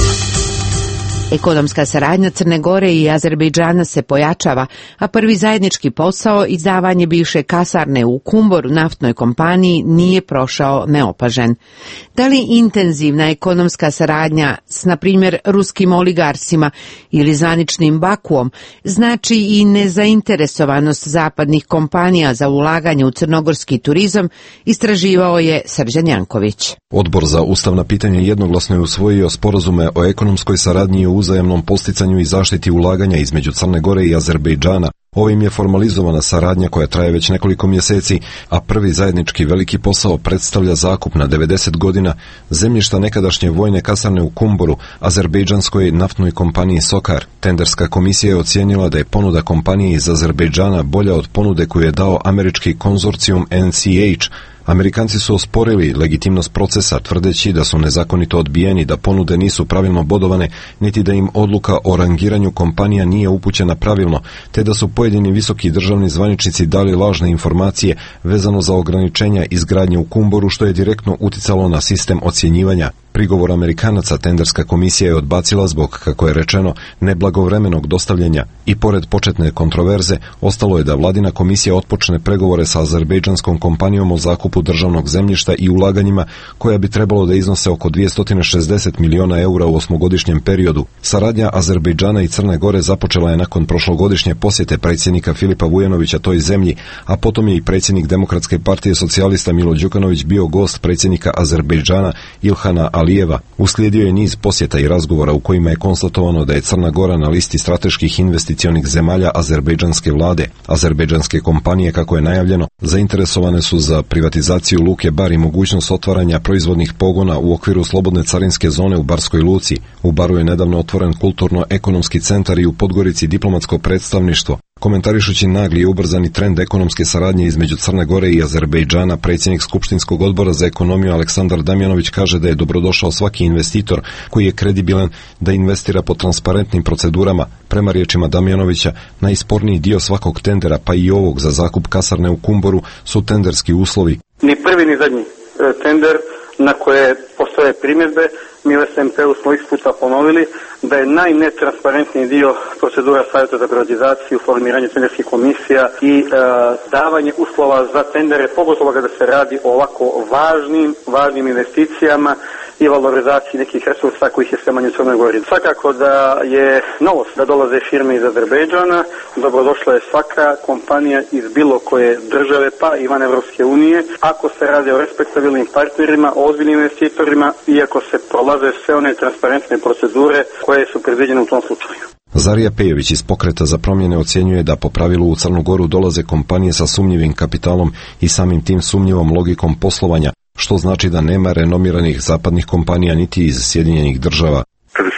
Ekonomska saradnja Crne Gore i Azerbejdžana se pojačava, a prvi zajednički posao, izdavanje bivše kasarne u Kumboru, naftnoj kompaniji, nije prošao neopažen. Da li intenzivna ekonomska saradnja s, na primjer, ruskim oligarsima ili zvaničnim Bakuom znači i nezainteresovanost zapadnih kompanija za ulaganje u crnogorski turizam, istraživao je Srđan Janković. Odbor za ustavna pitanja jednoglasno je usvojio sporazume o ekonomskoj saradnji u uzajamnom posticanju i zaštiti ulaganja između Crne Gore i Azerbejdžana. Ovim je formalizovana saradnja koja traje već nekoliko mjeseci, a prvi zajednički veliki posao predstavlja zakup na devedeset godina zemljišta nekadašnje vojne kasarne u Kumboru, azerbejdžanskoj naftnoj kompaniji Sokar. Tenderska komisija je ocijenila da je ponuda kompanije iz Azerbejdžana bolja od ponude koju je dao američki konzorcijum N C H. Amerikanci su osporili legitimnost procesa, tvrdeći da su nezakonito odbijeni, da ponude nisu pravilno bodovane, niti da im odluka o rangiranju kompanija nije upućena pravilno, te da su pojedini visoki državni zvaničnici dali lažne informacije vezano za ograničenja izgradnje u Kumboru, što je direktno uticalo na sistem ocjenjivanja. Prigovor Amerikanaca tenderska komisija je odbacila zbog, kako je rečeno, neblagovremenog dostavljanja i pored početne kontroverze ostalo je da vladina komisija otpočne pregovore sa azerbejdžanskom kompanijom o zakupu državnog zemljišta i ulaganjima koja bi trebalo da iznose oko dvjesto šezdeset miliona eura u osmogodišnjem periodu. Saradnja Azerbejdžana i Crne Gore započela je nakon prošlogodišnje posjete predsjednika Filipa Vujanovića toj zemlji, a potom je i predsjednik Demokratske partije socijalista Milo Đukanović bio gost predsjednika Azerbejdžana Ilhana Alijeva. Uslijedio je niz posjeta i razgovora u kojima je konstatovano da je Crna Gora na listi strateških investicionih zemalja azerbejdžanske vlade. Azerbejdžanske kompanije, kako je najavljeno, zainteresovane su za privatizaciju luke Bar i mogućnost otvaranja proizvodnih pogona u okviru slobodne carinske zone u Barskoj luci. U Baru je nedavno otvoren kulturno-ekonomski centar i u Podgorici diplomatsko predstavništvo. Komentarišući nagli i ubrzani trend ekonomske saradnje između Crne Gore i Azerbejdžana, predsjednik Skupštinskog odbora za ekonomiju Aleksandar Damjanović kaže da je dobrodošao svaki investitor koji je kredibilan da investira po transparentnim procedurama. Prema riječima Damjanovića, najsporniji dio svakog tendera, pa i ovog za zakup kasarne u Kumboru, su tenderski uslovi. Ni prvi ni zadnji tender na koje postoje primjedbe, mi u S M P-u smo x puta ponovili da je najnetransparentniji dio procedura savjeta za privatizaciju, formiranje tenderskih komisija i e, davanje uslova za tendere, pogotovo kada se radi o ovako važnim, važnim investicijama i valorizaciji nekih resursa kojih je sve manje u Crnoj Gori. Svakako da je novost da dolaze firme iz Azerbejdžana, dobrodošla je svaka kompanija iz bilo koje države, pa i van Evropske unije, ako se radi o respektabilnim partnerima, o ozbiljnim investitorima, iako se prolaze sve one transparentne procedure koje su predviđene u tom slučaju. Zarija Pejović iz Pokreta za promjene ocjenjuje da po pravilu u Crnu Goru dolaze kompanije sa sumnjivim kapitalom i samim tim sumnjivom logikom poslovanja, što znači da nema renomiranih zapadnih kompanija niti iz Sjedinjenih država. Kada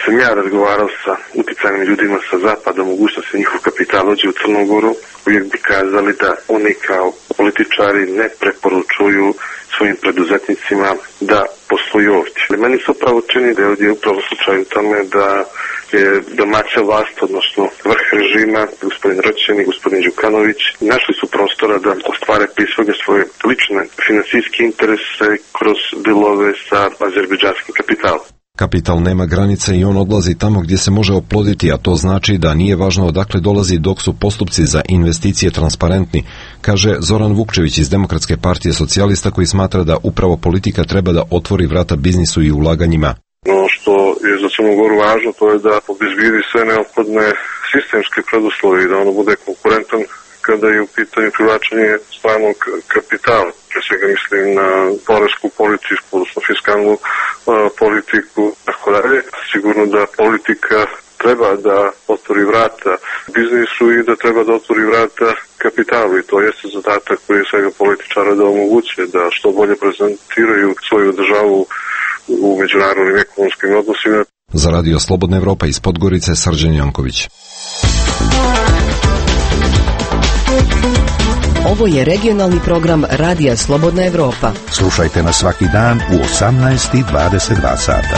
sam ja razgovarao sa utjecajnim ljudima sa zapada, mogućnosti njihov kapital dođe u Crnu Goru, uvijek bi kazali da oni kao političari ne preporučuju svojim preduzetnicima da posluju ovdje. Meni se upravo čini da je ovdje upravo slučaj u tome da je domaća vlast, odnosno vrh režima, gospodin Roćen i gospodin Đukanović, našli su prostora da ostvare prije svega svoje lične finansijske interese kroz dilove sa azerbejdžanskim kapitalom. Kapital nema granice i on odlazi tamo gdje se može oploditi, a to znači da nije važno odakle dolazi dok su postupci za investicije transparentni, kaže Zoran Vukčević iz Demokratske partije socijalista koji smatra da upravo politika treba da otvori vrata biznisu i ulaganjima. Ono što je za Crnu Goru važno, to je da obezbijedi sve neophodne sistemske preduslove i da ono bude konkurentan kada je u pitanju privlačenje stranog kapitala. Pre svega mislim na poresku politiku, odnosno fiskalnu uh, politiku, tako dalje. Sigurno da politika treba da otvori vrata biznisu i da treba da otvori vrata kapitalu i to jeste zadatak koji je svega političara da omoguće da što bolje prezentiraju svoju državu u međunarodnim ekonomskim odnosima. Za Radio Slobodna Evropa iz Podgorice, Srđan Janković. Ovo je regionalni program Radija Slobodna Evropa. Slušajte nas svaki dan u osamnaest i dvadeset dva sata.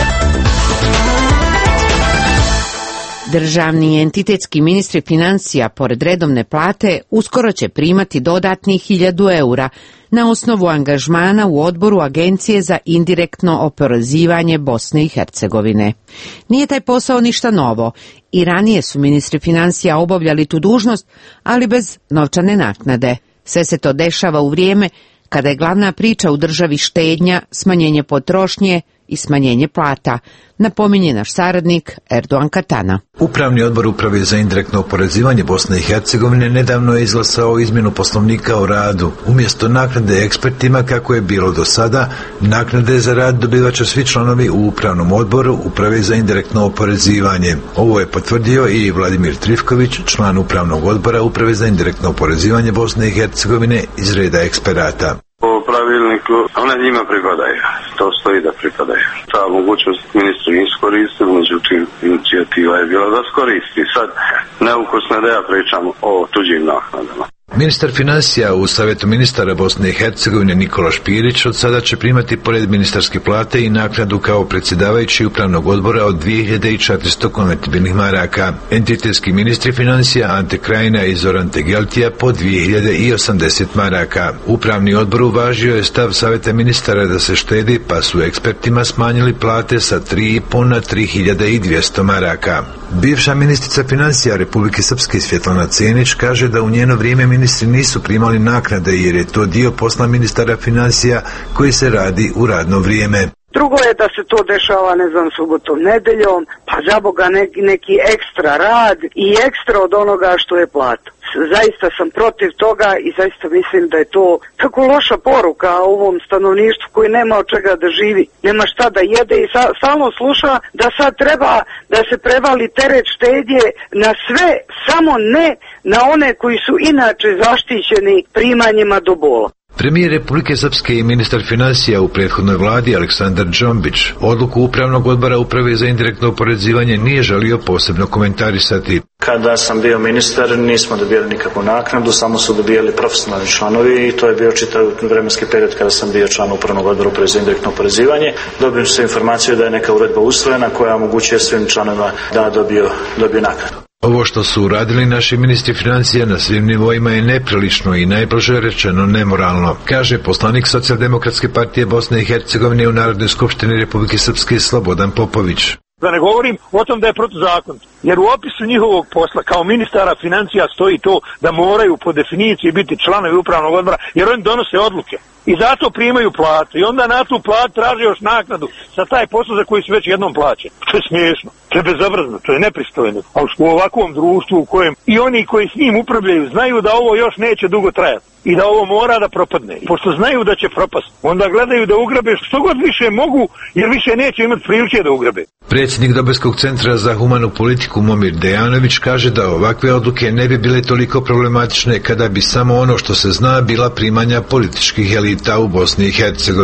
Državni i entitetski ministri financija, pored redovne plate, uskoro će primati dodatnih hiljadu eura na osnovu angažmana u odboru Agencije za indirektno oporezivanje Bosne i Hercegovine. Nije taj posao ništa novo. I ranije su ministri financija obavljali tu dužnost, ali bez novčane naknade. Sve se to dešava u vrijeme kada je glavna priča u državi štednja, smanjenje potrošnje i smanjenje plata, napominje naš saradnik Erdogan Katana. Upravni odbor Uprave za indirektno oporezivanje Bosne i Hercegovine nedavno je izglasao izmjenu poslovnika o radu. Umjesto naknade ekspertima, kako je bilo do sada, naknade za rad dobivat će svi članovi u Upravnom odboru Uprave za indirektno oporezivanje. Ovo je potvrdio i Vladimir Trifković, član Upravnog odbora Uprave za indirektno oporezivanje Bosne i Hercegovine iz reda eksperata. Po pravilniku, one njima pripadaju. To stoji da pripadaju. Ta mogućnost ministru iskoristili, međutim inicijativa je bila da skoristi. Sad, neukusno da ja pričam o tuđim naknadama. Ministar financija u Savjetu ministara Bosne i Hercegovine Nikola Špirić od sada će primati pored ministarske plate i naknadu kao predsjedavajući Upravnog odbora od dvije hiljade četiristo konvertibilnih maraka. Entitetski ministri financija Ante Krajina i Zoran Tegeltija po dvije hiljade osamdeset maraka. Upravni odbor uvažio je stav Savjeta ministara da se štedi, pa su ekspertima smanjili plate sa tri i pol na tri hiljade dvjesto maraka. Bivša ministrica financija Republike Srpske Svjetlana Cenić kaže da u njeno vrijeme ministri nisu primali naknade jer je to dio posla ministara financija koji se radi u radno vrijeme. Drugo je da se to dešava, ne znam, subotom, nedeljom, pa za Boga neki, neki ekstra rad i ekstra od onoga što je plata. Zaista sam protiv toga i zaista mislim da je to tako loša poruka ovom stanovništvu koji nema od čega da živi, nema šta da jede i sa, stalno sluša da sad treba da se prevali teret štednje na sve, samo ne na one koji su inače zaštićeni primanjima do bola. Premijer Republike Srpske i ministar financija u prethodnoj vladi Aleksandar Džombić odluku Upravnog odbora Uprave za indirektno oporezivanje nije želio posebno komentarisati. Kada sam bio ministar nismo dobijali nikakvu naknadu, samo su dobijali profesionalni članovi i to je bio čitav vremenski period kada sam bio član Upravnog odbora Uprave za indirektno oporezivanje. Dobili su informaciju da je neka uredba usvojena koja omogućuje svim članovima da dobiju, dobiju naknadu. Ovo što su uradili naši ministri financija na svim nivoima je neprilično i najblaže rečeno nemoralno, kaže poslanik Socijaldemokratske partije Bosne i Hercegovine u Narodnoj skupštini Republike Srpske Slobodan Popović. Da ne govorim o tom da je protuzakonito, jer u opisu njihovog posla kao ministara financija stoji to da moraju po definiciji biti članovi upravnog odbora, jer oni donose odluke i zato primaju platu i onda na tu platu traže još naknadu za taj posao za koji su već jednom plaćeni. To je smiješno, to je bezobrazno, to je nepristojno, ali u ovakvom društvu u kojem i oni koji s njim upravljaju znaju da ovo još neće dugo trajati i da ovo mora da propadne. Pošto znaju da će propast, onda gledaju da ugrabe što god više mogu, jer više neće imati prilike da ugrabe. Predsjednik Dobojskog centra za humanu politiku Momir Dejanović kaže da ovakve odluke ne bi bile toliko problematične kada bi samo ono što se zna bila primanja političkih elita u Bosni i Hercegovini.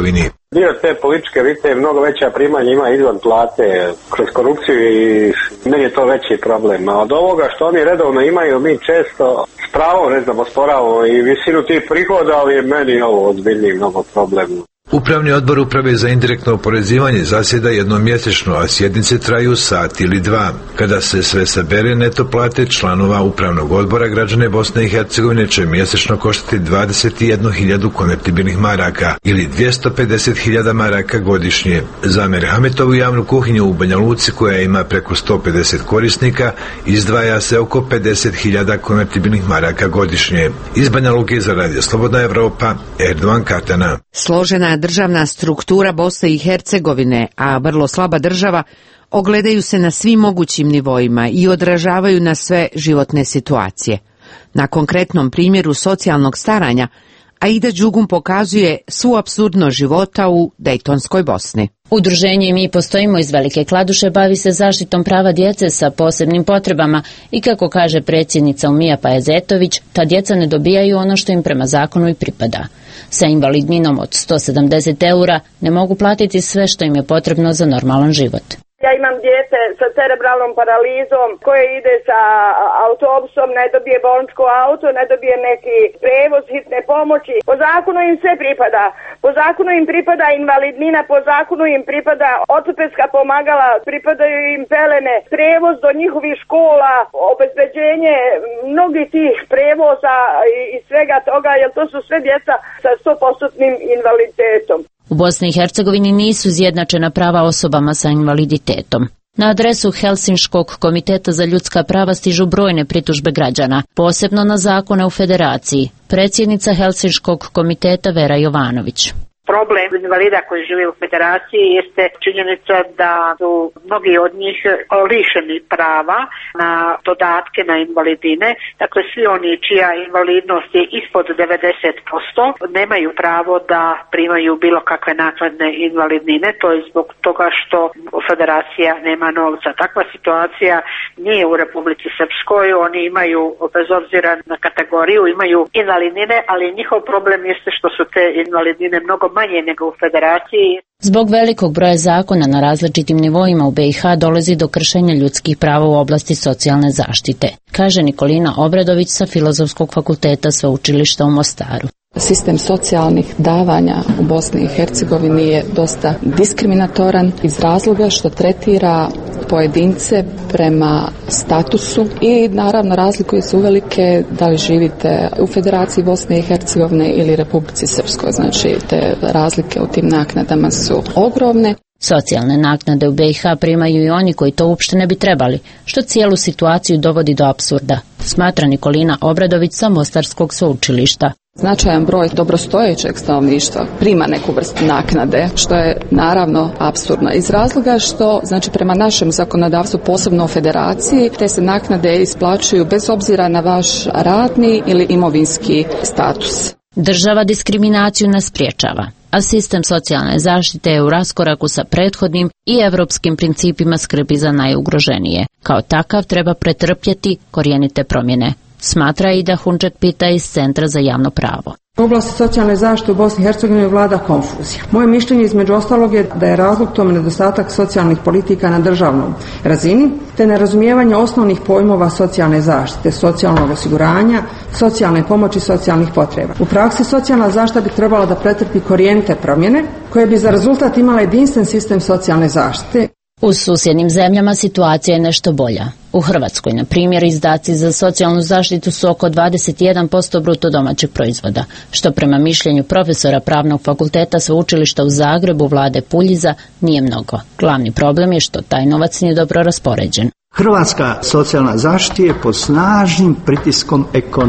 Dio te političke elite mnogo veća primanja ima izvan plate kroz korupciju i meni je to veći problem. A od ovoga što oni redovno imaju, mi često s pravom, ne znam, osporavamo i visinu tih prihoda, ali je meni ovo ozbiljniji mnogo problem. Upravni odbor uprave za indirektno oporezivanje zasjeda jednom mjesečno, a sjednice traju sat ili dva. Kada se sve sabere, neto plate članova upravnog odbora građane Bosne i Hercegovine će mjesečno koštati dvadeset jednu hiljadu konvertibilnih maraka ili dvjesto pedeset hiljada maraka godišnje. Za Merhametovu javnu kuhinju u Banja Luci, koja ima preko sto pedeset korisnika, izdvaja se oko pedeset hiljada konvertibilnih maraka godišnje. Iz Banja Luke za Radio Slobodna Evropa, Erdovan Kartana. Složena državna struktura Bosne i Hercegovine, a vrlo slaba država, ogledaju se na svim mogućim nivoima i odražavaju na sve životne situacije. Na konkretnom primjeru socijalnog staranja, Aida Đugum pokazuje svu apsurdnost života u Dejtonskoj Bosni. Udruženje Mi postojimo iz Velike Kladuše bavi se zaštitom prava djece sa posebnim potrebama i kako kaže predsjednica Umija Pajezetović, ta djeca ne dobijaju ono što im prema zakonu i pripada. Sa invalidninom od sto sedamdeset eura ne mogu platiti sve što im je potrebno za normalan život. Ja imam dijete sa cerebralnom paralizom koje ide sa autobusom, ne dobije bolničko auto, ne dobije neki prevoz hitne pomoći. Po zakonu im sve pripada. Po zakonu im pripada invalidnina, po zakonu im pripada ortopedska pomagala, pripadaju im pelene, prevoz do njihovih škola, obezbeđenje mnogih tih prevoza i svega toga, jer to su sve djeca sa sto posto invaliditetom. U Bosni i Hercegovini nisu izjednačena prava osobama sa invaliditetom. Na adresu Helsinškog komiteta za ljudska prava stižu brojne pritužbe građana, posebno na zakone u federaciji. Predsjednica Helsinškog komiteta Vera Jovanović. Problem invalida koji žive u federaciji jeste činjenica da su mnogi od njih lišeni prava na dodatke na invalidine. Dakle, svi oni čija invalidnost je ispod devedeset posto nemaju pravo da primaju bilo kakve naknadne invalidnine. To je zbog toga što federacija nema novca. Takva situacija nije u Republici Srpskoj. Oni imaju, bez obzira na kategoriju, imaju invalidnine, ali njihov problem jeste što su te invalidnine mnogo manje nego u federaciji. Zbog velikog broja zakona na različitim nivoima u B i H dolazi do kršenja ljudskih prava u oblasti socijalne zaštite, kaže Nikolina Obradović sa Filozofskog fakulteta Sveučilišta u Mostaru. Sistem socijalnih davanja u Bosni i Hercegovini je dosta diskriminatoran iz razloga što tretira pojedince prema statusu i naravno razlikuje se uvelike da li živite u Federaciji Bosne i Hercegovine ili Republici Srpskoj. Znači te razlike u tim naknadama su ogromne. Socijalne naknade u B i H primaju i oni koji to uopšte ne bi trebali, što cijelu situaciju dovodi do apsurda, smatra Nikolina Obradović sa Mostarskog sveučilišta. Značajan broj dobrostojećeg stanovništva prima neku vrstu naknade, što je naravno apsurdno iz razloga što, znači prema našem zakonodavstvu, posebno u federaciji, te se naknade isplaćuju bez obzira na vaš radni ili imovinski status. Država diskriminaciju ne spriječava, a sistem socijalne zaštite je u raskoraku sa prethodnim i evropskim principima skrbi za najugroženije. Kao takav treba pretrpjeti korijenite promjene, smatra Ida Hunček-Pita iz Centra za javno pravo. U oblasti socijalne zaštite u Bosni i Hercegovini vlada konfuzija. Moje mišljenje između ostalog je da je razlog tome nedostatak socijalnih politika na državnoj razini, te nerazumijevanje osnovnih pojmova socijalne zaštite, socijalnog osiguranja, socijalne pomoći i socijalnih potreba. U praksi socijalna zaštita bi trebala da pretrpi korijenite promjene koje bi za rezultat imala jedinstven sistem socijalne zaštite. U susjednim zemljama situacija je nešto bolja. U Hrvatskoj, na primjer, izdaci za socijalnu zaštitu su oko dvadeset jedan posto bruto domaćeg proizvoda, što prema mišljenju profesora Pravnog fakulteta Sveučilišta u Zagrebu Vlade Puljiza nije mnogo. Glavni problem je što taj novac nije dobro raspoređen. Hrvatska socijalna zaštita je pod snažnim pritiskom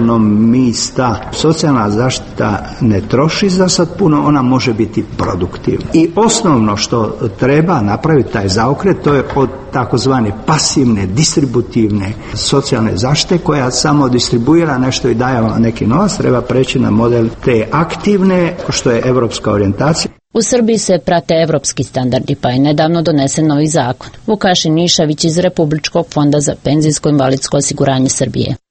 ekonomista. Socijalna zaštita ne troši za sad puno, ona može biti produktivna. I osnovno što treba napraviti taj zaokret, to je od takozvane pasivne, distributivne socijalne zaštite koja samo distribuira nešto i daje vam neki novac, treba preći na model te aktivne, što je evropska orijentacija. U Srbiji se prate evropski standardi, pa je nedavno donesen novi zakon. Vukašin Nišavić iz Republičkog fonda za penzijsko invalidsko osiguranje Srbije.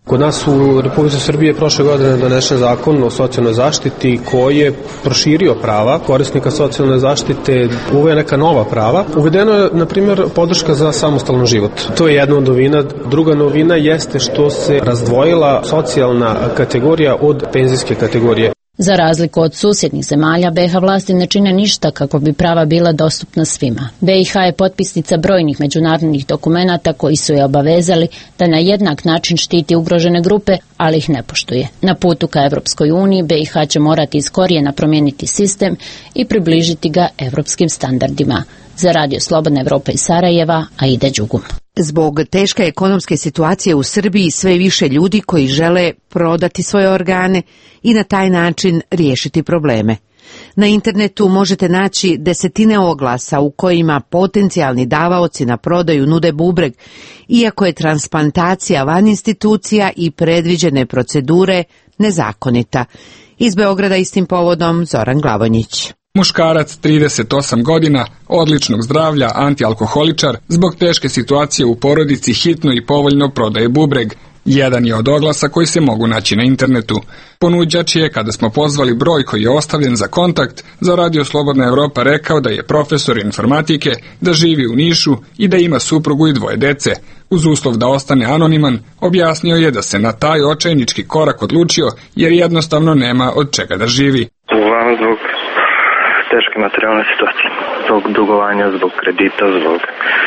Kod nas u Republici Srbije prošle godine donesen zakon o socijalnoj zaštiti koji je proširio prava korisnika socijalne zaštite, uveo neka nova prava. Uvedeno je, na primjer, podrška za samostalan život. To je jedna od novina. Druga novina jeste što se razdvojila socijalna kategorija od penzijske kategorije. Za razliku od susjednih zemalja, B i H vlasti ne čine ništa kako bi prava bila dostupna svima. B i H je potpisnica brojnih međunarodnih dokumenata koji su je obavezali da na jednak način štiti ugrožene grupe, ali ih ne poštuje. Na putu ka Evropskoj uniji B i H će morati iz korijena promijeniti sistem i približiti ga evropskim standardima. Za Radio Slobodna Evropa iz Sarajeva, Aida Đugum. Zbog teške ekonomske situacije u Srbiji sve više ljudi koji žele prodati svoje organe i na taj način riješiti probleme. Na internetu možete naći desetine oglasa u kojima potencijalni davaoci na prodaju nude bubreg, iako je transplantacija van institucija i predviđene procedure nezakonita. Iz Beograda istim povodom Zoran Glavonjić. Muškarac, trideset osam godina, odličnog zdravlja, antialkoholičar, zbog teške situacije u porodici hitno i povoljno prodaje bubreg. Jedan je od oglasa koji se mogu naći na internetu. Ponuđač je, kada smo pozvali broj koji je ostavljen za kontakt, za Radio Slobodna Evropa rekao da je profesor informatike, da živi u Nišu i da ima suprugu i dvoje dece. Uz uslov da ostane anoniman, objasnio je da se na taj očajnički korak odlučio jer jednostavno nema od čega da živi. Uglavnom zbog teške materijalne situacije, zbog dugovanja, zbog kredita, zbog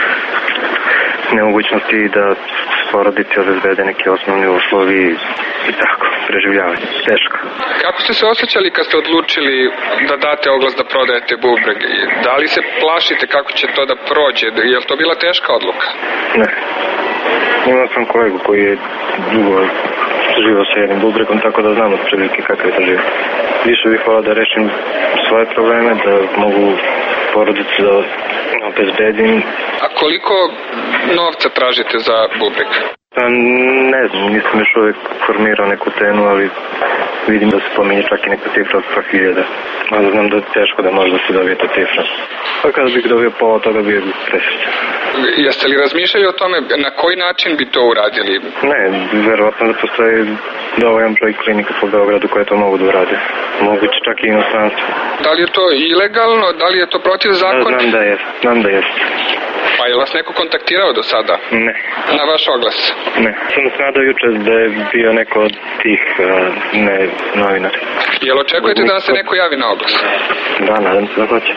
nemogućnosti da porodici obezbede neki osnovni uslovi i tako, preživljavanje. Teško. Kako ste se osjećali kad ste odlučili da date oglas da prodajete bubreg? Da li se plašite kako će to da prođe? Je li to bila teška odluka? Ne. Imao sam kolegu koji je dugo živio sa jednim bubregom, tako da znam od prilike kakav je to život. Više bih volao da rešim svoje probleme, da mogu porodicu da obezbedim. A koliko novca tražite za bubreg? Pa ne znam, nisam još uvijek formirao neku cenu, ali vidim da se pominje čak i neka cifra od sto hiljada. Ali znam da je teško da može da se dobije ta cifra. Pa kada bih dobio pola toga bio bih presrećan. Jeste li razmišljali o tome na koji način bi to uradili? Ne, verovatno da postoji dovoljan broj klinika po Beogradu koje to mogu da urade. Moguće čak i inostranstvo. Da li je to ilegalno? Da li je to protiv zakona? Znam da je, znam da jest. Pa je vas neko kontaktirao do sada? Ne. Na vaš oglas? Ne. Sam se nadao juče da je bio neko od tih uh, ne novinara. Jel očekujete da se neko javi na oglas? Da, nadam se da hoće.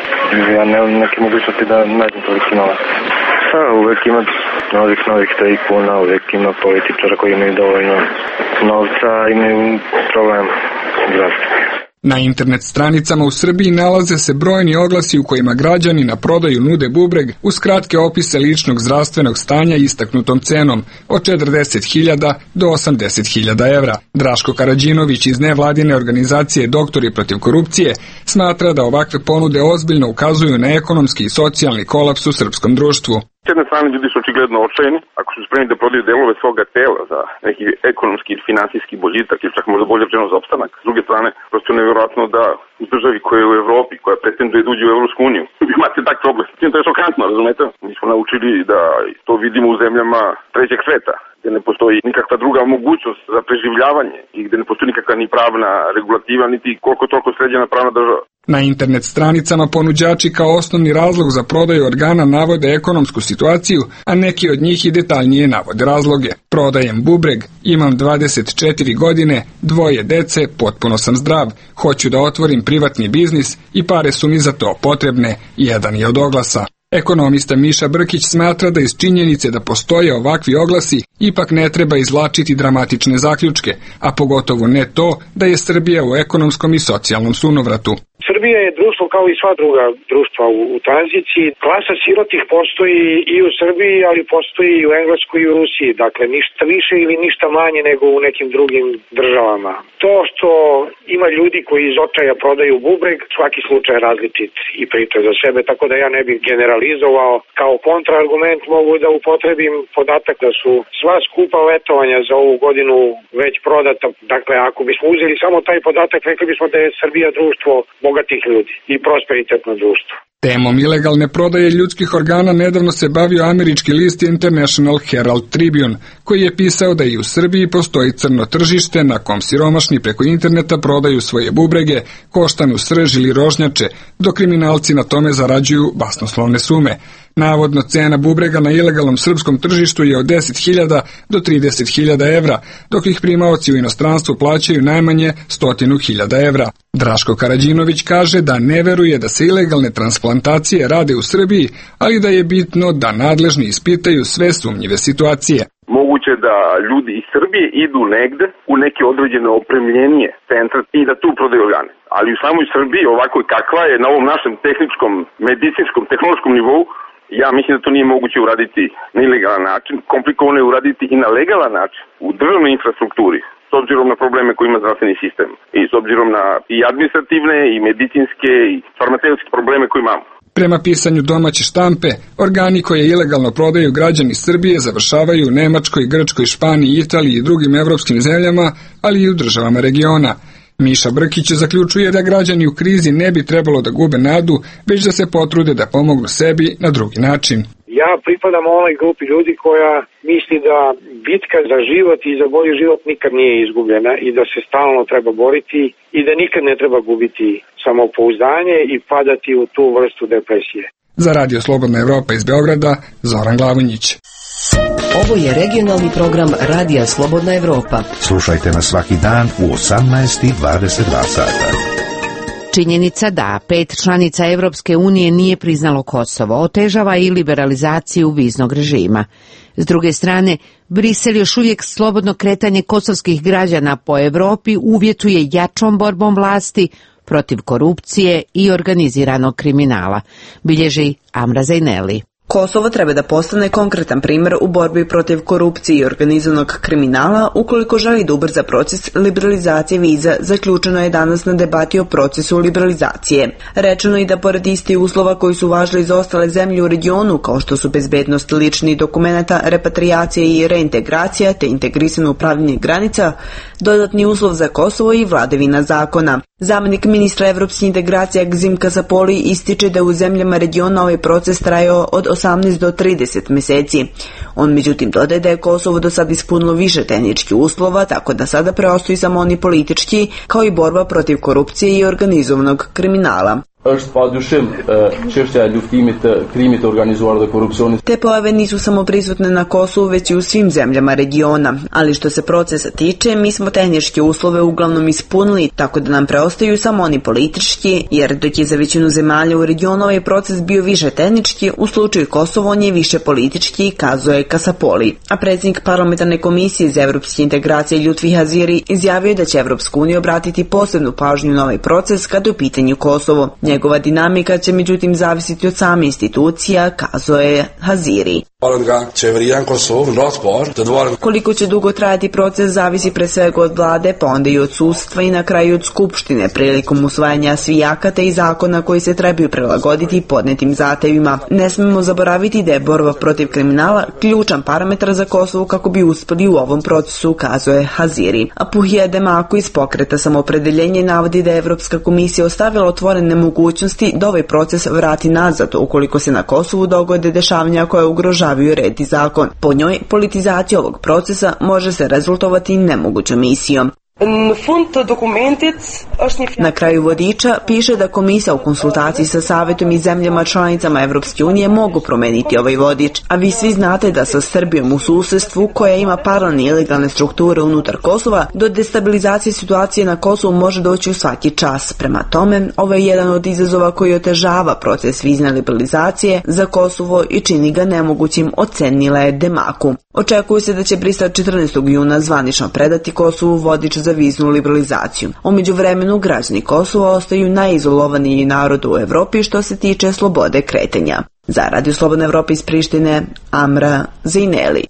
Ja nemam neke mogućnosti da nađem toliki novac. Pa, uvek ima novih, novih tajkuna, uvek ima političara koji imaju dovoljno novca, imaju problem zdravstva. Na internet stranicama u Srbiji nalaze se brojni oglasi u kojima građani na prodaju nude bubreg uz kratke opise ličnog zdravstvenog stanja istaknutom cenom od četrdeset hiljada do osamdeset hiljada evra. Draško Karadžinović iz nevladine organizacije Doktori protiv korupcije smatra da ovakve ponude ozbiljno ukazuju na ekonomski i socijalni kolaps u srpskom društvu. S jedne strane ljudi su očigledno očajni, ako su spremni da prodaju delove svoga tela za neki ekonomski i finansijski boljitak ili čak možda bolje rečeno za opstanak. S druge strane, prosto je nevjerojatno da u državi koja je u Evropi, koja pretenduje da uđe u Evropsku uniju, vi imate takve oglase. To je šokantno, razumete? Mi smo naučili da to vidimo u zemljama trećeg sveta, gdje ne postoji nikakva druga mogućnost za preživljavanje i gdje ne postoji nikakva ni pravna regulativa, niti koliko toliko sređena pravna država. Na internet stranicama ponuđači kao osnovni razlog za prodaju organa navode ekonomsku situaciju, a neki od njih i detaljnije navode razloge. Prodajem bubreg, imam dvadeset četiri godine, dvoje dece, potpuno sam zdrav, hoću da otvorim privatni biznis i pare su mi za to potrebne, jedan je od oglasa. Ekonomista Miša Brkić smatra da iz činjenice da postoje ovakvi oglasi ipak ne treba izvlačiti dramatične zaključke, a pogotovo ne to da je Srbija u ekonomskom i socijalnom sunovratu. Srbija je društvo kao i sva druga društva u, u tranziciji. Klasa sirotih postoji i u Srbiji, ali postoji i u Engleskoj i u Rusiji. Dakle, ništa više ili ništa manje nego u nekim drugim državama. To što ima ljudi koji iz očaja prodaju bubreg, svaki slučaj je različit i priča za sebe, tako da ja ne bih generalizovao. Kao kontraargument mogu da upotrebim podatak da su sva skupa letovanja za ovu godinu već prodata. Dakle, ako bismo uzeli samo taj podatak, rekli bismo da je Srbija društvo bogatih ljudi i prosperitetno društvo. Temom ilegalne prodaje ljudskih organa nedavno se bavio američki list International Herald Tribune, koji je pisao da i u Srbiji postoji crno tržište na kom siromašni preko interneta prodaju svoje bubrege, koštanu srž ili rožnjače, dok kriminalci na tome zarađuju basnoslovne sume. Navodno cena bubrega na ilegalnom srpskom tržištu je od deset hiljada do trideset hiljada evra, dok ih primaoci u inostranstvu plaćaju najmanje stotinu hiljada evra. Draško Karađinović kaže da ne veruje da se ilegalne transplantacije rade u Srbiji, ali da je bitno da nadležni ispitaju sve sumnjive situacije. Moguće da ljudi iz Srbije idu negde u neke određene opremljenije centra i da tu prodaju organe. Ali u samoj Srbiji, ovako kakva je na ovom našem tehničkom, medicinskom, tehnološkom nivou, ja mislim da to nije moguće uraditi na ilegalan način, komplikovano je uraditi i na legalan način u državnoj infrastrukturi, s obzirom na probleme koje ima zdravstveni sistem i s obzirom na i administrativne i medicinske i farmaceutske probleme koje imamo. Prema pisanju domaće štampe, organi koje ilegalno prodaju građani Srbije završavaju u Nemačkoj, Grčkoj, Španiji, Italiji i drugim evropskim zemljama, ali i u državama regiona. Miša Brkić zaključuje da građani u krizi ne bi trebalo da gube nadu, već da se potrude da pomognu sebi na drugi način. Ja pripadam onoj grupi ljudi koja misli da bitka za život i za bolji život nikad nije izgubljena i da se stalno treba boriti i da nikad ne treba gubiti samopouzdanje i padati u tu vrstu depresije. Za Radio Slobodna Evropa iz Beograda, Zoran Glavonjić. Ovo je regionalni program Radija Slobodna Evropa. Slušajte nas svaki dan u osamnaest i dvadeset dva sata. Činjenica da pet članica Evropske unije nije priznalo Kosovo otežava i liberalizaciju viznog režima. S druge strane, Brisel još uvijek slobodno kretanje kosovskih građana po Evropi uvjetuje jačom borbom vlasti protiv korupcije i organiziranog kriminala, bilježi Amra Zajneli. Kosovo treba da postane konkretan primjer u borbi protiv korupcije i organizovanog kriminala ukoliko želi da ubrza proces liberalizacije viza, zaključeno je danas na debati o procesu liberalizacije. Rečeno je da pored istih uslova koji su važili za ostale zemlje u regionu, kao što su bezbednost ličnih dokumenata, repatriacija i reintegracija te integrisano upravljanje granica, dodatni uslov za Kosovo i vladavina zakona. Zamenik ministra evropskih integracija Gzim Kasapoli ističe da u zemljama regiona ovaj proces trajao od osamnaest do trideset meseci. On međutim dodaje da je Kosovo do sada ispunilo više tehničkih uslova, tako da sada preostaju samo oni politički, kao i borba protiv korupcije i organizovanog kriminala. është padyshim çështja e luftimit të krimit të organizuar dhe korupcionit. Te pojave nisu samo prisutne na Kosovu, već i u svim zemljama regiona, ali što se procesa tiče, mi smo tehničke uslove uglavnom ispunili, tako da nam preostaju samo oni politički, jer dok je za većinu zemalja u regionu ovaj proces bio više tehnički, u slučaju Kosova on je više politički, kazuje Kasapoli. A predsjednik parlamentarne komisije za evropske integracije Ljutfi Haziri izjavio je da će Evropska unija obratiti posebnu pažnju na ovaj proces kada je u pitanju Kosovo. Njegova dinamika će međutim zavisiti od same institucija, kazuje Haziri. Koliko će dugo trajati proces zavisi pre svega od vlade, pa onda i od sudstva i na kraju od skupštine prilikom usvajanja svih akata i zakona koji se trebaju prilagoditi podnetim zahtevima. Ne smemo zaboraviti da je borba protiv kriminala ključan parametar za Kosovo kako bi uspeli u ovom procesu, kazuje Haziri. A Puhija Demako iz pokreta Samoopredeljenje navodi da je Evropska komisija ostavila otvorene mogućnosti da ovaj proces vrati nazad ukoliko se na Kosovu dogode dešavanja koje ugrožavaju red i zakon. Po njoj, politizacija ovog procesa može se rezultovati nemogućom misijom. Na kraju vodiča piše da komisija u konsultaciji sa Savetom i zemljama članicama Evropske unije mogu promeniti ovaj vodič, a vi svi znate da sa Srbijom u susedstvu, koja ima paralelne ilegalne strukture unutar Kosova, do destabilizacije situacije na Kosovu može doći u svaki čas. Prema tome, ovo je jedan od izazova koji otežava proces vizne liberalizacije za Kosovo i čini ga nemogućim, ocenila je Demaku. Očekuje se da će Brisel četrnaestog juna zvanično predati Kosovu vodič za viznu liberalizaciju. U međuvremenu građani Kosova ostaju najizolovaniji narod u Evropi što se tiče slobode kretanja. Za Radio Slobodna Evropa iz Prištine, Amra Zajneli.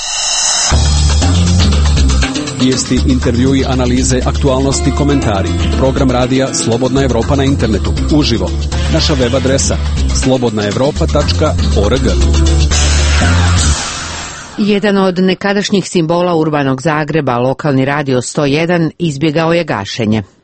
Vijesti, intervjui, analize, aktualnosti, komentari. Program radija Slobodna Evropa na internetu. Uživo. Naša web adresa slobodna evropa tačka org. Jedan od nekadašnjih simbola urbanog Zagreba, lokalni radio sto jedan, izbjegao je gašenje.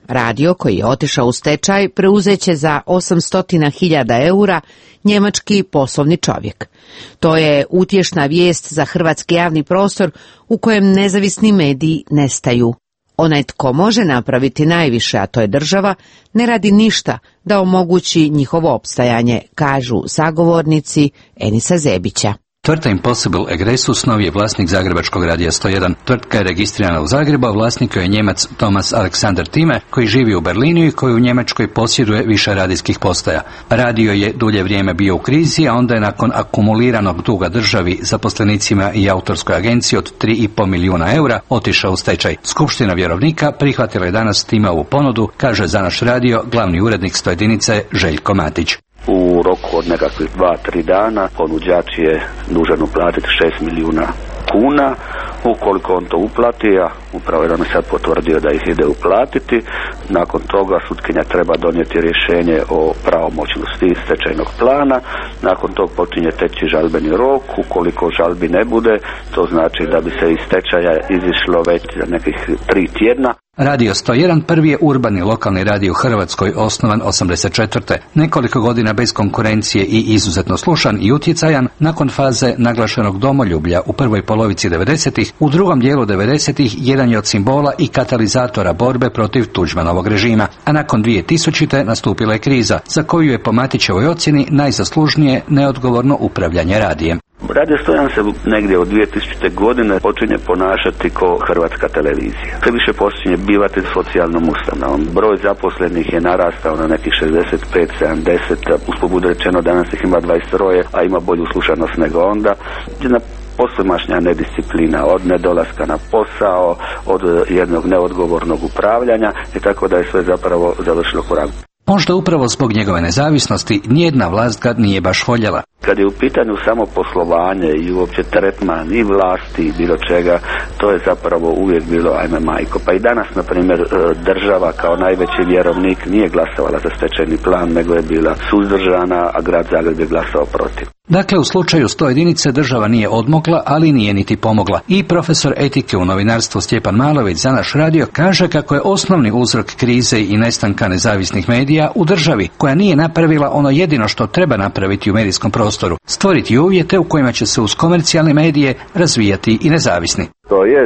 Radio koji je otišao u stečaj preuzeće za osamsto hiljada eura njemački poslovni čovjek. To je utješna vijest za hrvatski javni prostor u kojem nezavisni mediji nestaju. Onaj tko može napraviti najviše, a to je država, ne radi ništa da omogući njihovo opstajanje, kažu sagovornici Enisa Zebića. Tvrtka Impossible Egresus novi je vlasnik zagrebačkog radija sto jedan. Tvrtka je registrirana u Zagrebu, a vlasnik je Njemac Thomas Alexander Time, koji živi u Berlinu i koji u Njemačkoj posjeduje više radijskih postaja. Radio je dulje vrijeme bio u krizi, a onda je nakon akumuliranog duga državi, zaposlenicima i autorskoj agenciji od tri i pol milijuna eura otišao u stečaj. Skupština vjerovnika prihvatila je danas Timeovu ponudu, kaže za naš radio glavni urednik sto jedinice Željko Matić. U roku od nekakvih dva, tri dana ponuđač je dužan uplatiti šest milijuna kuna. Ukoliko on to uplati, a upravo je on sad potvrdio da ih ide uplatiti, nakon toga sutkinja treba donijeti rješenje o pravomoćnosti stečajnog plana. Nakon tog počinje teći žalbeni rok. Ukoliko žalbi ne bude, to znači da bi se iz stečaja izišlo već za nekih tri tjedna. Radio sto jedan prvi je urbani lokalni radio u Hrvatskoj, osnovan osamdeset četvrte. Nekoliko godina bez konkurencije i izuzetno slušan i utjecajan, nakon faze naglašenog domoljublja u prvoj polovici devedesetih, u drugom dijelu devedesetih jedan je od simbola i katalizatora borbe protiv Tuđmanovog režima, a nakon dvije tisućite nastupila je kriza, za koju je po Matićevoj ocjeni najzaslužnije neodgovorno upravljanje radijem. Radio sto jedan se negdje od dvije tisućite godine počinje ponašati kao hrvatska televizija. Sve više počinje bivati socijalnom ustanovom. Broj zaposlenih je narastao na nekih šezdeset pet sedamdeset, usput bude rečeno danas ih ima dvadeset troje, a ima bolju slušanost nego onda. Jedna posvemašnja nedisciplina, od nedolaska na posao, od jednog neodgovornog upravljanja i tako da je sve zapravo završilo korak. Možda upravo zbog njegove nezavisnosti nijedna vlast ga nije baš voljela. Kad je u pitanju samo poslovanje i uopće tretman i vlasti i bilo čega, to je zapravo uvijek bilo ajme majko. Pa i danas, na primjer, država kao najveći vjerovnik nije glasovala za stečajni plan, nego je bila suzdržana, a grad Zagreb je glasao protiv. Dakle, u slučaju sto jedinice država nije odmogla, ali nije niti pomogla. I profesor etike u novinarstvu Stjepan Malović za naš radio kaže kako je osnovni uzrok krize i nestanka nezavisnih medija u državi, koja nije napravila ono jedino što treba napraviti u medijskom prostoru, stvoriti uvjete u kojima će se uz komercijalne medije razvijati i nezavisni. To je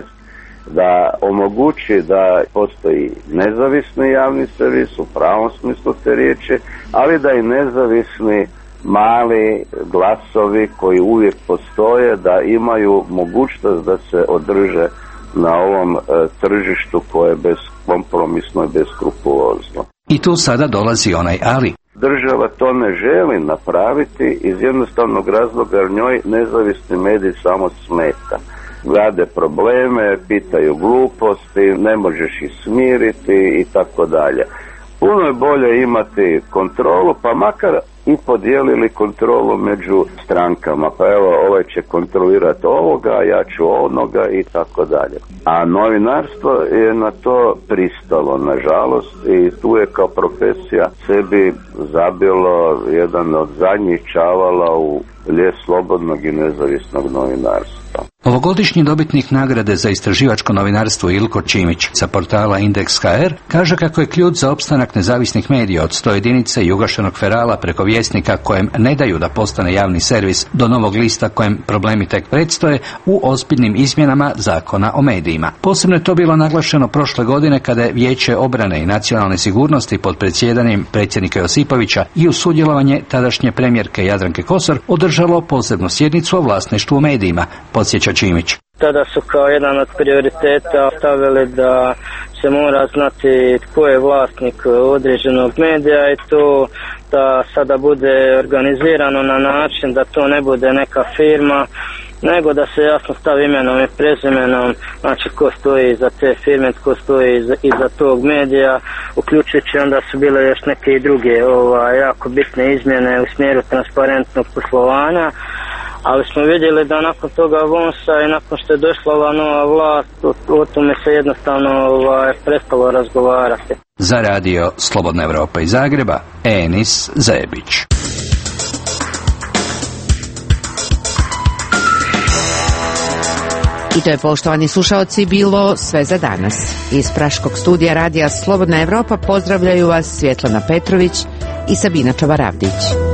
da omogući da postoji nezavisni javni servis u pravom smislu te riječi, ali da i nezavisni mali glasovi koji uvijek postoje, da imaju mogućnost da se održe na ovom e, tržištu koje je beskompromisno i beskrupulozno. I tu sada dolazi onaj ali. Država to ne želi napraviti iz jednostavnog razloga jer njoj nezavisni mediji samo smeta. Rade probleme, pitaju gluposti, ne možeš ih smiriti i tako dalje. Puno je bolje imati kontrolu, pa makar i podijelili kontrolu među strankama. Pa evo, ovaj će kontrolirati ovoga, ja ću onoga i tako dalje. A novinarstvo je na to pristalo, nažalost, i tu je kao profesija sebi zabilo jedan od zadnjih čavala u lijes slobodnog i nezavisnog novinarstva. Ovogodišnji dobitnik nagrade za istraživačko novinarstvo Ilko Čimić sa portala Indeks ka er kaže kako je ključ za opstanak nezavisnih medija od sto jedinice i ugašenog Ferala preko Vjesnika kojem ne daju da postane javni servis do Novog lista kojem problemi tek predstoje u ozbiljnim izmjenama zakona o medijima. Posebno je to bilo naglašeno prošle godine kada je Vijeće obrane i nacionalne sigurnosti pod predsjedanjem predsjednika Josipovića i uz sudjelovanje tadašnje premijerke Jadranke Kosor održalo posebnu sjednicu o vlasništvu u medijima, podsjeća Čimić. Tada su kao jedan od prioriteta stavili da se mora znati tko je vlasnik određenog medija i to da sada bude organizirano na način da to ne bude neka firma, nego da se jasno stavi imenom i prezimenom, znači ko stoji iza te firme, ko stoji iza, iza tog medija, uključujući onda su bile još neke i druge ovaj, jako bitne izmjene u smjeru transparentnog poslovanja. Ali smo vidjeli da nakon toga Vonsa i nakon što je došla ova nova vlast, o, o tome se jednostavno ovaj, prestalo razgovarati. Za radio Slobodna Evropa iz Zagreba, Enis Zebić. I to je, poštovani slušaoci, bilo sve za danas. Iz Praškog studija radija Slobodna Evropa pozdravljaju vas Svjetlana Petrović i Sabina Čavaravdić.